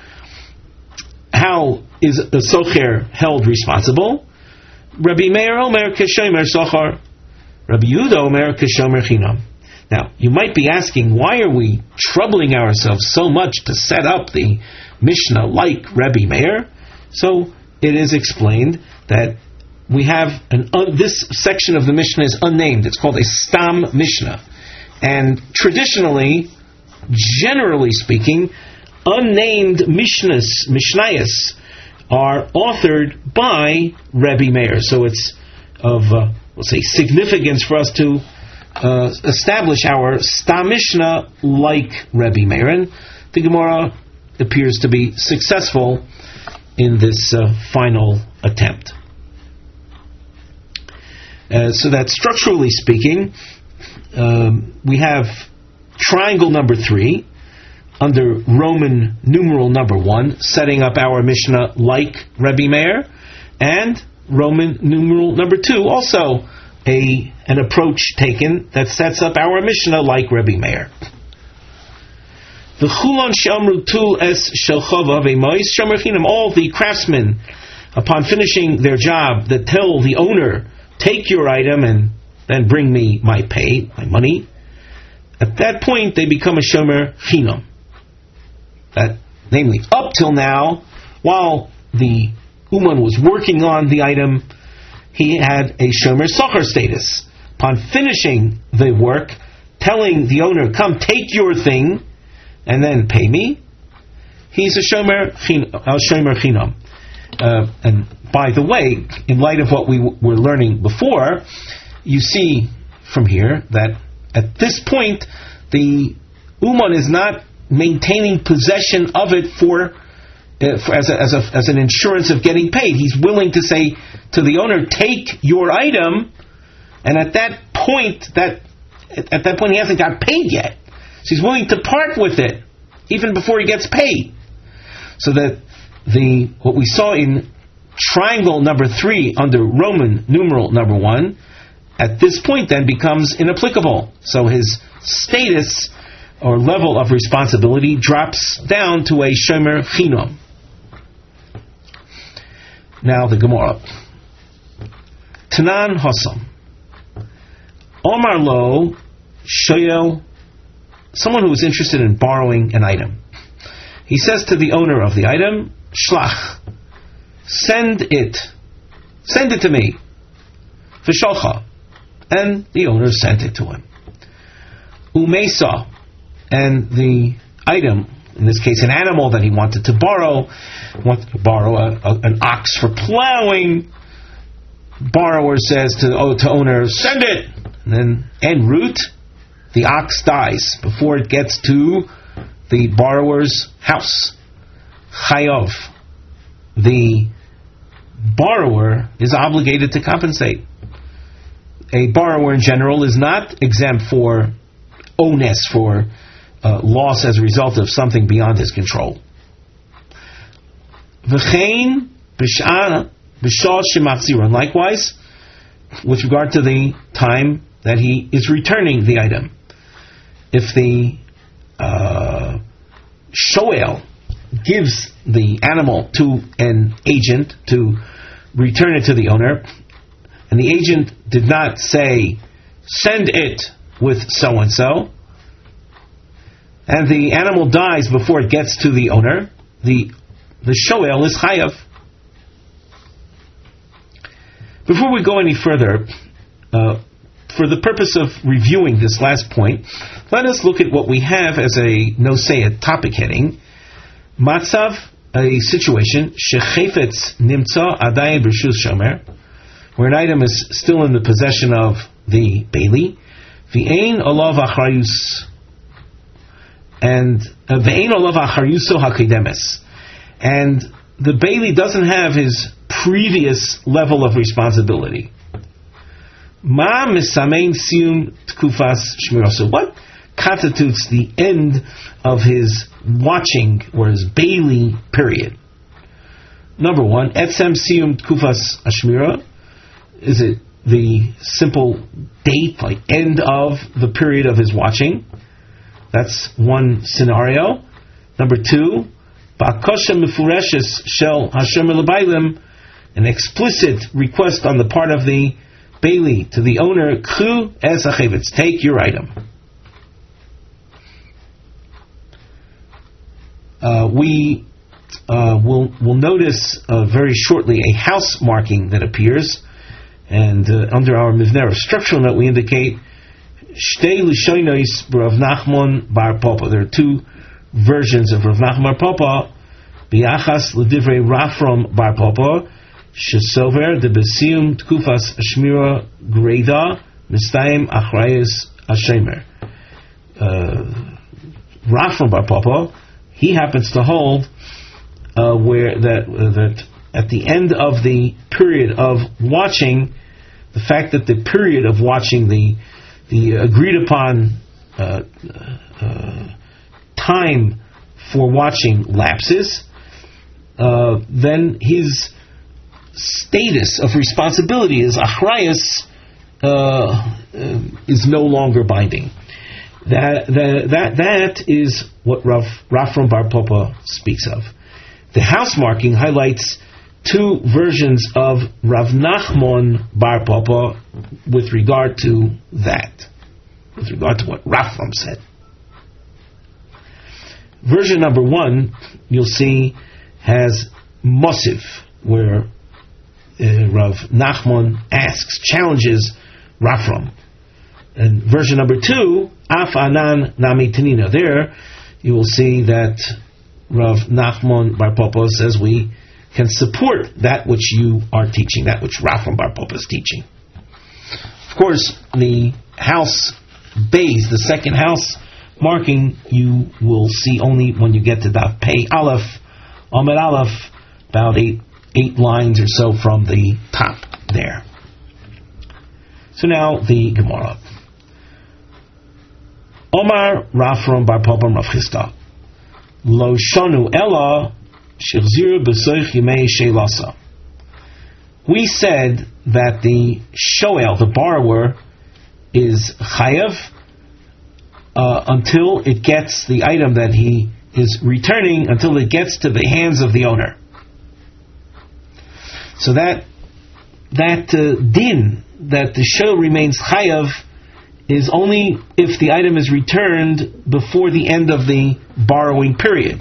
How is the socher held responsible? Rabbi Meir Omer keshomer sochar. Rabbi Yehuda Omer keshomer chinam. Now, you might be asking, why are we troubling ourselves so much to set up the Mishnah like Rabbi Meir? So it is explained that we have an uh, this section of the Mishnah is unnamed. It's called a Stam Mishnah. And traditionally, generally speaking, unnamed Mishnahs, Mishnayos are authored by Rabbi Meir. So it's of, uh, let's say, significance for us to uh, establish our Stam Mishnah like Rabbi Meir. And the Gemara appears to be successful in this uh, final attempt. Uh, so that structurally speaking, um, we have triangle number three under Roman numeral number one, setting up our Mishnah like Rabbi Meir, and Roman numeral number two, also a an approach taken that sets up our Mishnah like Rabbi Meir. The Chulon Shamru Tul Es Shelchava Ve'Mois Shomer Chinam. All the craftsmen, upon finishing their job, that tell the owner, take your item and then bring me my pay, my money. At that point, they become a shomer chinam. That, namely, up till now, while the uman was working on the item, he had a shomer sochar status. Upon finishing the work, telling the owner, come take your thing and then pay me, he's a shomer chinam. Uh, and by the way, in light of what we w- were learning before, you see from here that at this point, the uman is not maintaining possession of it for, uh, for as, a, as, a, as an insurance of getting paid. He's willing to say to the owner, take your item, and at that point, that at that point he hasn't got paid yet. So he's willing to part with it even before he gets paid. So that the what we saw in triangle number three under Roman numeral number one, at this point then becomes inapplicable. So his status or level of responsibility drops down to a shomer chinam. Now the Gemara. Tanan Hasam. Omar Lo Shoyel, someone who is interested in borrowing an item. He says to the owner of the item, Shlach, send it, send it to me. V'shalcha, and the owner sent it to him. Umesa, and the item, in this case an animal that he wanted to borrow, wanted to borrow a, a, an ox for plowing. Borrower says to the to owner, send it, and then en route, the ox dies before it gets to the borrower's house. Chayov, the borrower is obligated to compensate. A borrower in general is not exempt for onus, for uh, loss as a result of something beyond his control. V'chein b'sh'ah b'shah shemachzira. And likewise, with regard to the time that he is returning the item. If the uh, shoel gives the animal to an agent to return it to the owner, and the agent did not say, send it with so-and-so, and the animal dies before it gets to the owner, the the shoel is chayav. Before we go any further, uh, for the purpose of reviewing this last point, let us look at what we have as a nosei, a topic heading. Matzav, a situation, shechefetz nimtza adayim b'rshus shomer, where an item is still in the possession of the bailey, v'ein olav achrayus, and v'ein olav achrayuso hakedemes, and the bailey doesn't have his previous level of responsibility. Ma misamein sium tkufas shmira. So what constitutes the end of his watching or his bailey period? Number one, etzem sium tkufas ashmira. Is it the simple date, like end of the period of his watching? That's one scenario. Number two, ba'kosha mefureshes shel hashem elabailim, an explicit request on the part of the bailey to the owner, ku es achevetz, take your item. Uh, we uh, will will notice uh, very shortly a house marking that appears, and uh, under our mivner structural note we indicate shtei lishonos Rav Nachman bar Papa. There are two versions of Rav Nachman bar Papa, biachas l'divrei Rafram bar Papa, shesover de besium tkufas shmira greda mistayim achrayus hashemer. Rafram bar Papa, he happens to hold uh, where that uh, that at the end of the period of watching, the fact that the period of watching, the the agreed upon uh, uh, time for watching lapses, uh, then his status of responsibility as achrayus uh, uh, is no longer binding. That that that that is what Rav Rafram bar Papa speaks of. The house marking highlights two versions of Rav Nachman bar Papa with regard to that, with regard to what Rafram said. Version number one, you'll see, has Mosiv, where uh, Rav Nachman asks, challenges Rafram. And version number two, Af Anan Nami Tanina. There, you will see that Rav Nachman bar Papa says we can support that which you are teaching, that which Rafram bar Papa is teaching. Of course, the house base, the second house marking, you will see only when you get to Daf Pei Aleph, Amud Aleph, about eight eight lines or so from the top there. So now the Gemara. Omar Rafram bar Papa Rav Chisda, Lo shanu ela shechziru b'soich yimei sheilasa. We said that the shoel, the borrower, is chayav uh, until it gets the item that he is returning, until it gets to the hands of the owner. So that that uh, din, that the shoel remains chayav, is only if the item is returned before the end of the borrowing period.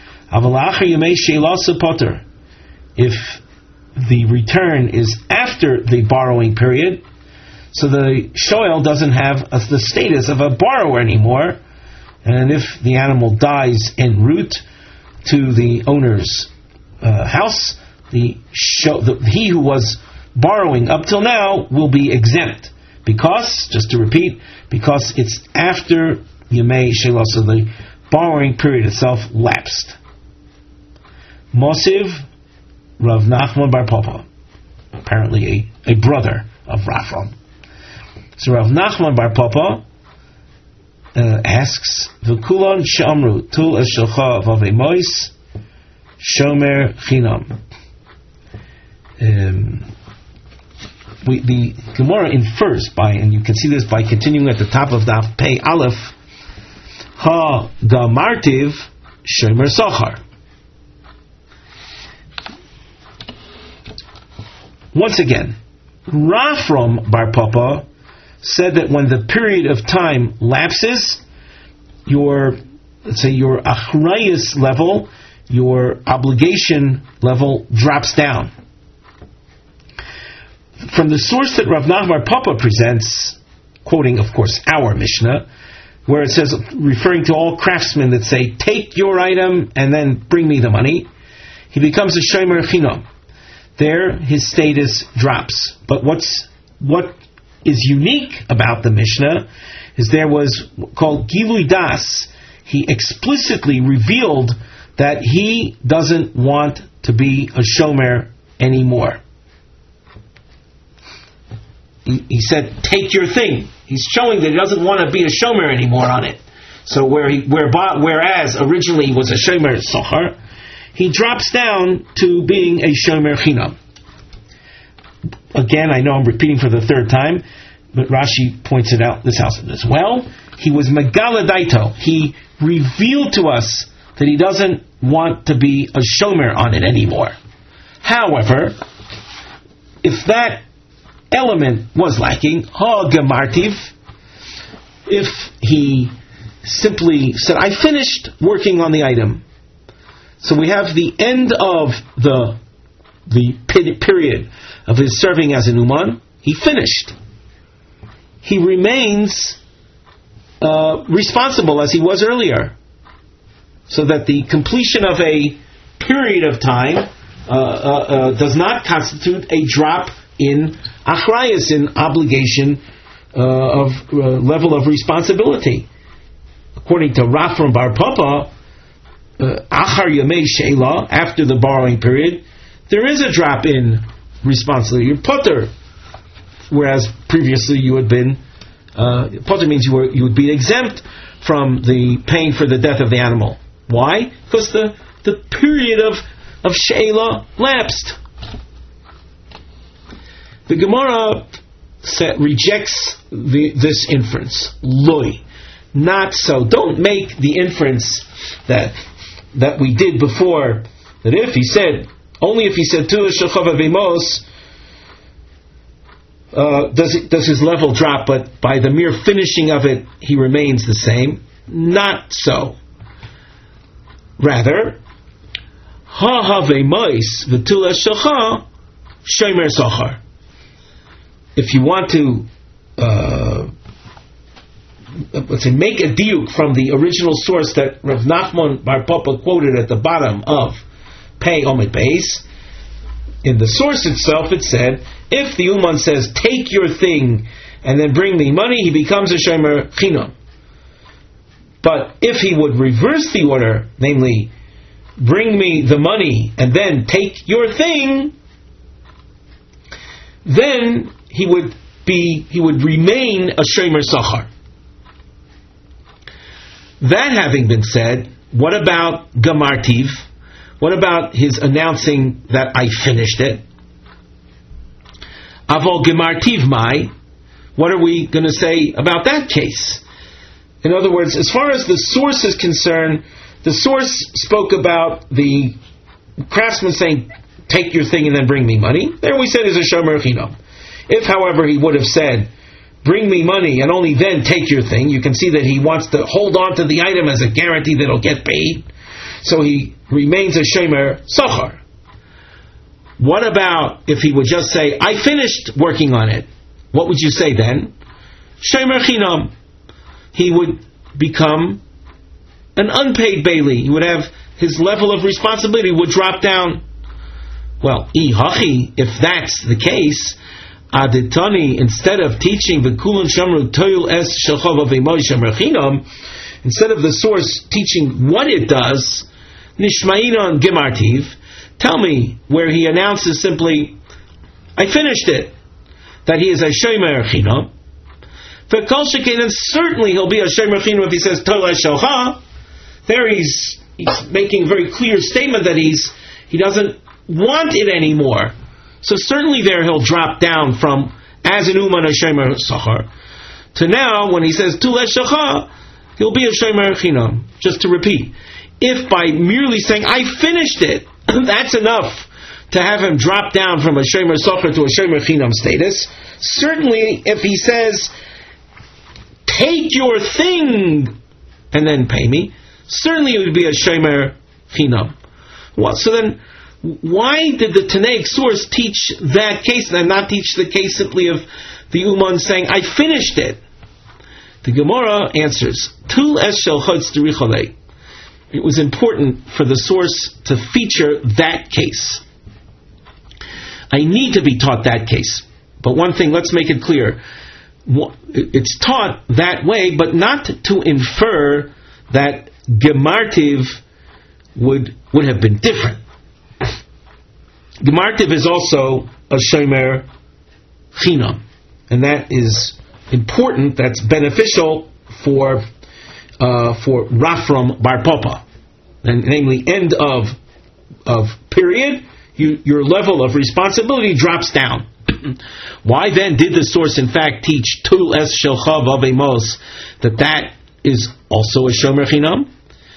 If the return is after the borrowing period, so the shoel doesn't have a, the status of a borrower anymore, and if the animal dies en route to the owner's uh, house, the, show, the he who was borrowing up till now will be exempt. Because, just to repeat, because it's after Yemei Shelah, so the borrowing period itself lapsed. Mosiv Rav Nachman bar Papa, apparently a, a brother of Rafram. So Rav Nachman bar Papa uh, asks, V'kulon she'amru tul eshelcha v'avei mois shomer chinam. Um, we, the Gemara infers by, and you can see this by continuing at the top of Daf Pei Aleph, ha gamartiv shomer sochar. Once again, Rafram Bar Papa said that when the period of time lapses, your, let's say, your achrayus level, your obligation level drops down. From the source that Rav Nachman Bar Papa presents, quoting, of course, our Mishnah, where it says, referring to all craftsmen that say, take your item and then bring me the money, he becomes a shomer chinam. There, his status drops. But what's what is unique about the Mishnah is there was called Gilui Das. He explicitly revealed that he doesn't want to be a shomer anymore. He, he said, "Take your thing." He's showing that he doesn't want to be a shomer anymore on it. So where he, where, whereas originally he was a shomer sochar, he drops down to being a shomer chinam. Again, I know I'm repeating for the third time, but Rashi points it out this house as well. He was megaladaito. He revealed to us that he doesn't want to be a shomer on it anymore. However, if that element was lacking, ha gemartiv, if he simply said, I finished working on the item, so we have the end of the the period of his serving as an uman. He finished. He remains uh, responsible as he was earlier, so that the completion of a period of time uh, uh, uh, does not constitute a drop in achrayus, in obligation uh, of uh, level of responsibility. According to Rafram Bar Papa, Achar Yamei Sheila, after the borrowing period, there is a drop in responsibility. You're putter, whereas previously you had been uh, putter means you were you would be exempt from the paying for the death of the animal. Why? Because the the period of of Sheila lapsed. The Gemara set, rejects the, this inference. Loi, not so. Don't make the inference that that we did before, that if he said, only if he said tu shechava vemos, uh, does it, does his level drop, but by the mere finishing of it, he remains the same. Not so. Rather, ha ha vemos v'tula shecha shomer sochar. If you want to, uh, let's say, make a diuk from the original source that Rav Nachman Bar Papa quoted at the bottom of Pei Omid Beis, in the source itself it said, if the Uman says, take your thing and then bring me money, he becomes a shomer chinam. But if he would reverse the order, namely, bring me the money and then take your thing, then he would be, he would remain a shomer sochar. That having been said, what about gamartiv? What about his announcing that I finished it? Avol gamartiv mai? What are we going to say about that case? In other words, as far as the source is concerned, the source spoke about the craftsman saying, take your thing and then bring me money. There we said is a shomer chinam. If, however, he would have said, bring me money and only then take your thing, you can see that he wants to hold on to the item as a guarantee that it'll get paid. So he remains a shomer sochar. What about if he would just say, I finished working on it? What would you say then? Shomer chinam. He would become an unpaid bailey. He would have, his level of responsibility would drop down. Well, ihachi, if that's the case, Aditani, instead of teaching the Kulun Shamru Toyul Es Shechava V'Moy Shemer Chinam, instead of the source teaching what it does, Nishmainon Gemartiv, tell me where he announces simply, I finished it, that he is a Shomer Chinam. For Kol Sheken, then certainly he'll be a Shomer Chinam if he says Tola Shocha. There he's he's making a very clear statement that he's he doesn't want it anymore. So certainly there he'll drop down from as an uman a shomer sachar to now when he says tu es shacha, he'll be a shomer chinam. Just to repeat, if by merely saying I finished it, that's enough to have him drop down from a shomer sachar to a shomer chinam status, certainly if he says take your thing and then pay me, certainly it would be a shomer chinam. Well, so then, why did the Tanaic source teach that case and not teach the case simply of the Uman saying, I finished it? The Gemara answers, Tul es shel chotz dericholei. It was important for the source to feature that case. I need to be taught that case. But one thing, let's make it clear. It's taught that way, but not to infer that Gemartiv would would have been different. Gemartiv is also a shomer chinam, and that is important. That's beneficial for uh, for Rafram Bar Papa, and namely end of of period. You, your level of responsibility drops down. Why then did the source in fact teach Tul es shelcha v'avemos that that is also a shomer chinam?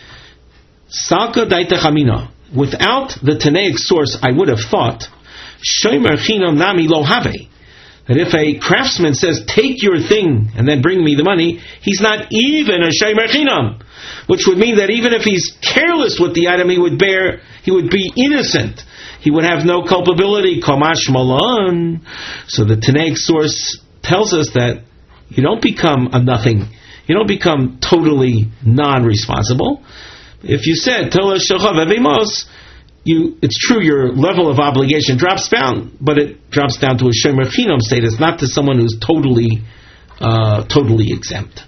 Salka daita chamina. Without the Tanaic source, I would have thought shomer chinam nami lo have. That if a craftsman says, take your thing and then bring me the money, he's not even a shomer chinam. Which would mean that even if he's careless with the item he would bear, he would be innocent. He would have no culpability. Komash malan. So the Tanaic source tells us that you don't become a nothing. You don't become totally non-responsible. If you said Tola Shelcha Vevemos, you it's true your level of obligation drops down, but it drops down to a shomer chinam status, not to someone who's totally uh, totally exempt.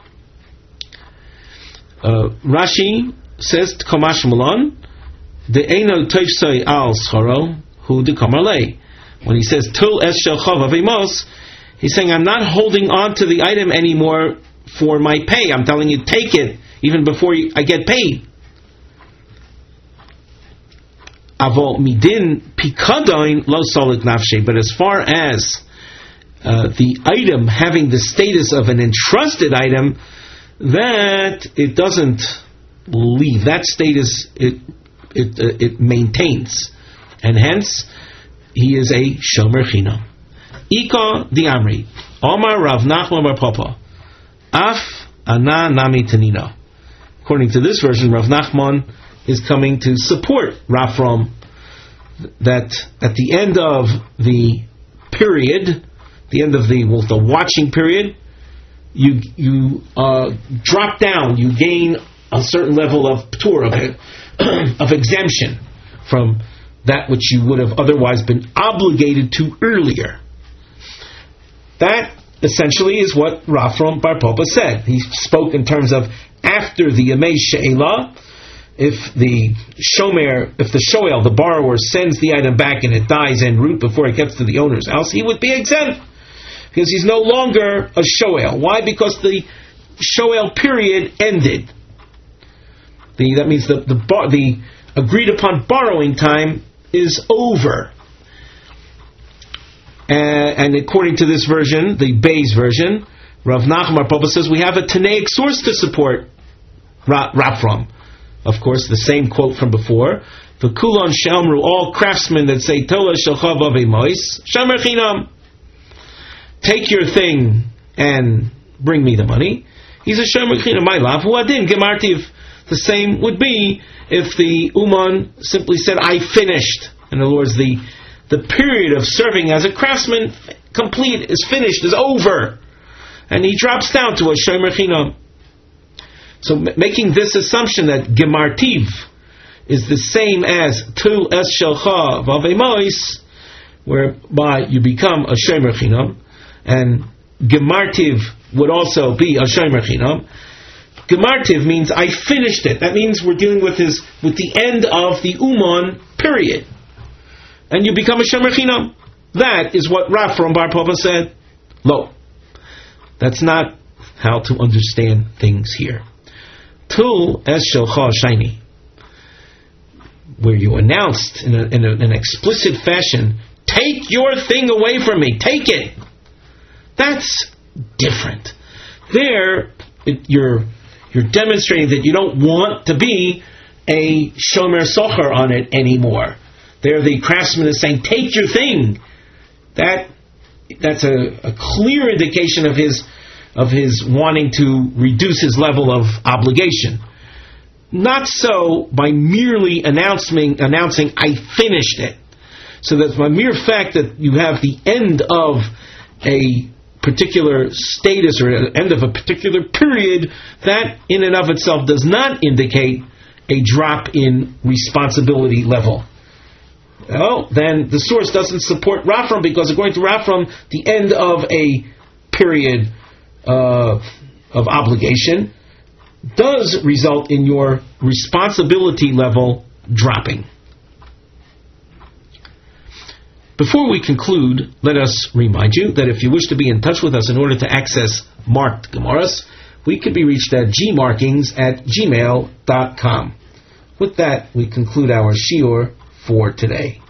Uh, Rashi says Komash Malan, the Eino Toifsoi Al Scharo, who de Kamarle. When he says Tul Es Shelcha Vevemos, he's saying I'm not holding on to the item anymore for my pay. I'm telling you, take it even before you, I get paid. Avol midin pikadon lo solit nafshe. But as far as uh, the item having the status of an entrusted item, that it doesn't leave. That status it it uh, it maintains, and hence he is a shomer chinam. Ika di Amri Omar Rav Nachman bar Papa Af Ana Nami Tanina. According to this version, Rav Nachman is coming to support Rafram that at the end of the period, the end of the well, the watching period, you you uh, drop down, you gain a certain level of ptur, of, of exemption from that which you would have otherwise been obligated to earlier. That essentially is what Rafram Bar Papa said. He spoke in terms of after the Yemei She'elah, if the shomer, if the shoel, the borrower, sends the item back and it dies en route before it gets to the owner's house, he would be exempt because he's no longer a shoel. Why? Because the shoel period ended. The, that means the the, bar, the agreed upon borrowing time is over. Uh, and according to this version, the Beis version, Rav Nachman bar Papa says we have a Tanaic source to support Ra- Rafram. Of course, the same quote from before. The Kulon Shalmru, all craftsmen that say Tola Shelcha Vavimois, Shomer Chinam. Take your thing and bring me the money. He's a Shomer Chinam. My love, who adin Gemartiv. The same would be if the Uman simply said, I finished. In other words, the the period of serving as a craftsman complete is finished, is over. And he drops down to a shomer chinam. So m- making this assumption that gemartiv is the same as tul es shelcha v'avemois, whereby you become a shomer chinam, and gemartiv would also be a shomer chinam. Gemartiv means I finished it. That means we're dealing with his with the end of the uman period. And you become a shomer chinam. That is what Rafram bar Papa said. Lo. That's not how to understand things here. Tul es shelcha shiny. where you announced in, a, in, a, in an explicit fashion, take your thing away from me, take it. That's different. There, it, you're you're demonstrating that you don't want to be a shomer socher on it anymore. There, the craftsman is saying, take your thing. That that's a, a clear indication of his of his wanting to reduce his level of obligation. Not so by merely announcing announcing I finished it. So that by mere fact that you have the end of a particular status or end of a particular period, that in and of itself does not indicate a drop in responsibility level. Well, then the source doesn't support Rafram, because according to Rafram, the end of a period uh, of obligation does result in your responsibility level dropping. Before we conclude, let us remind you that if you wish to be in touch with us in order to access marked Gemaras, we can be reached at gmarkings at gmail dot com. With that, we conclude our shiur for today.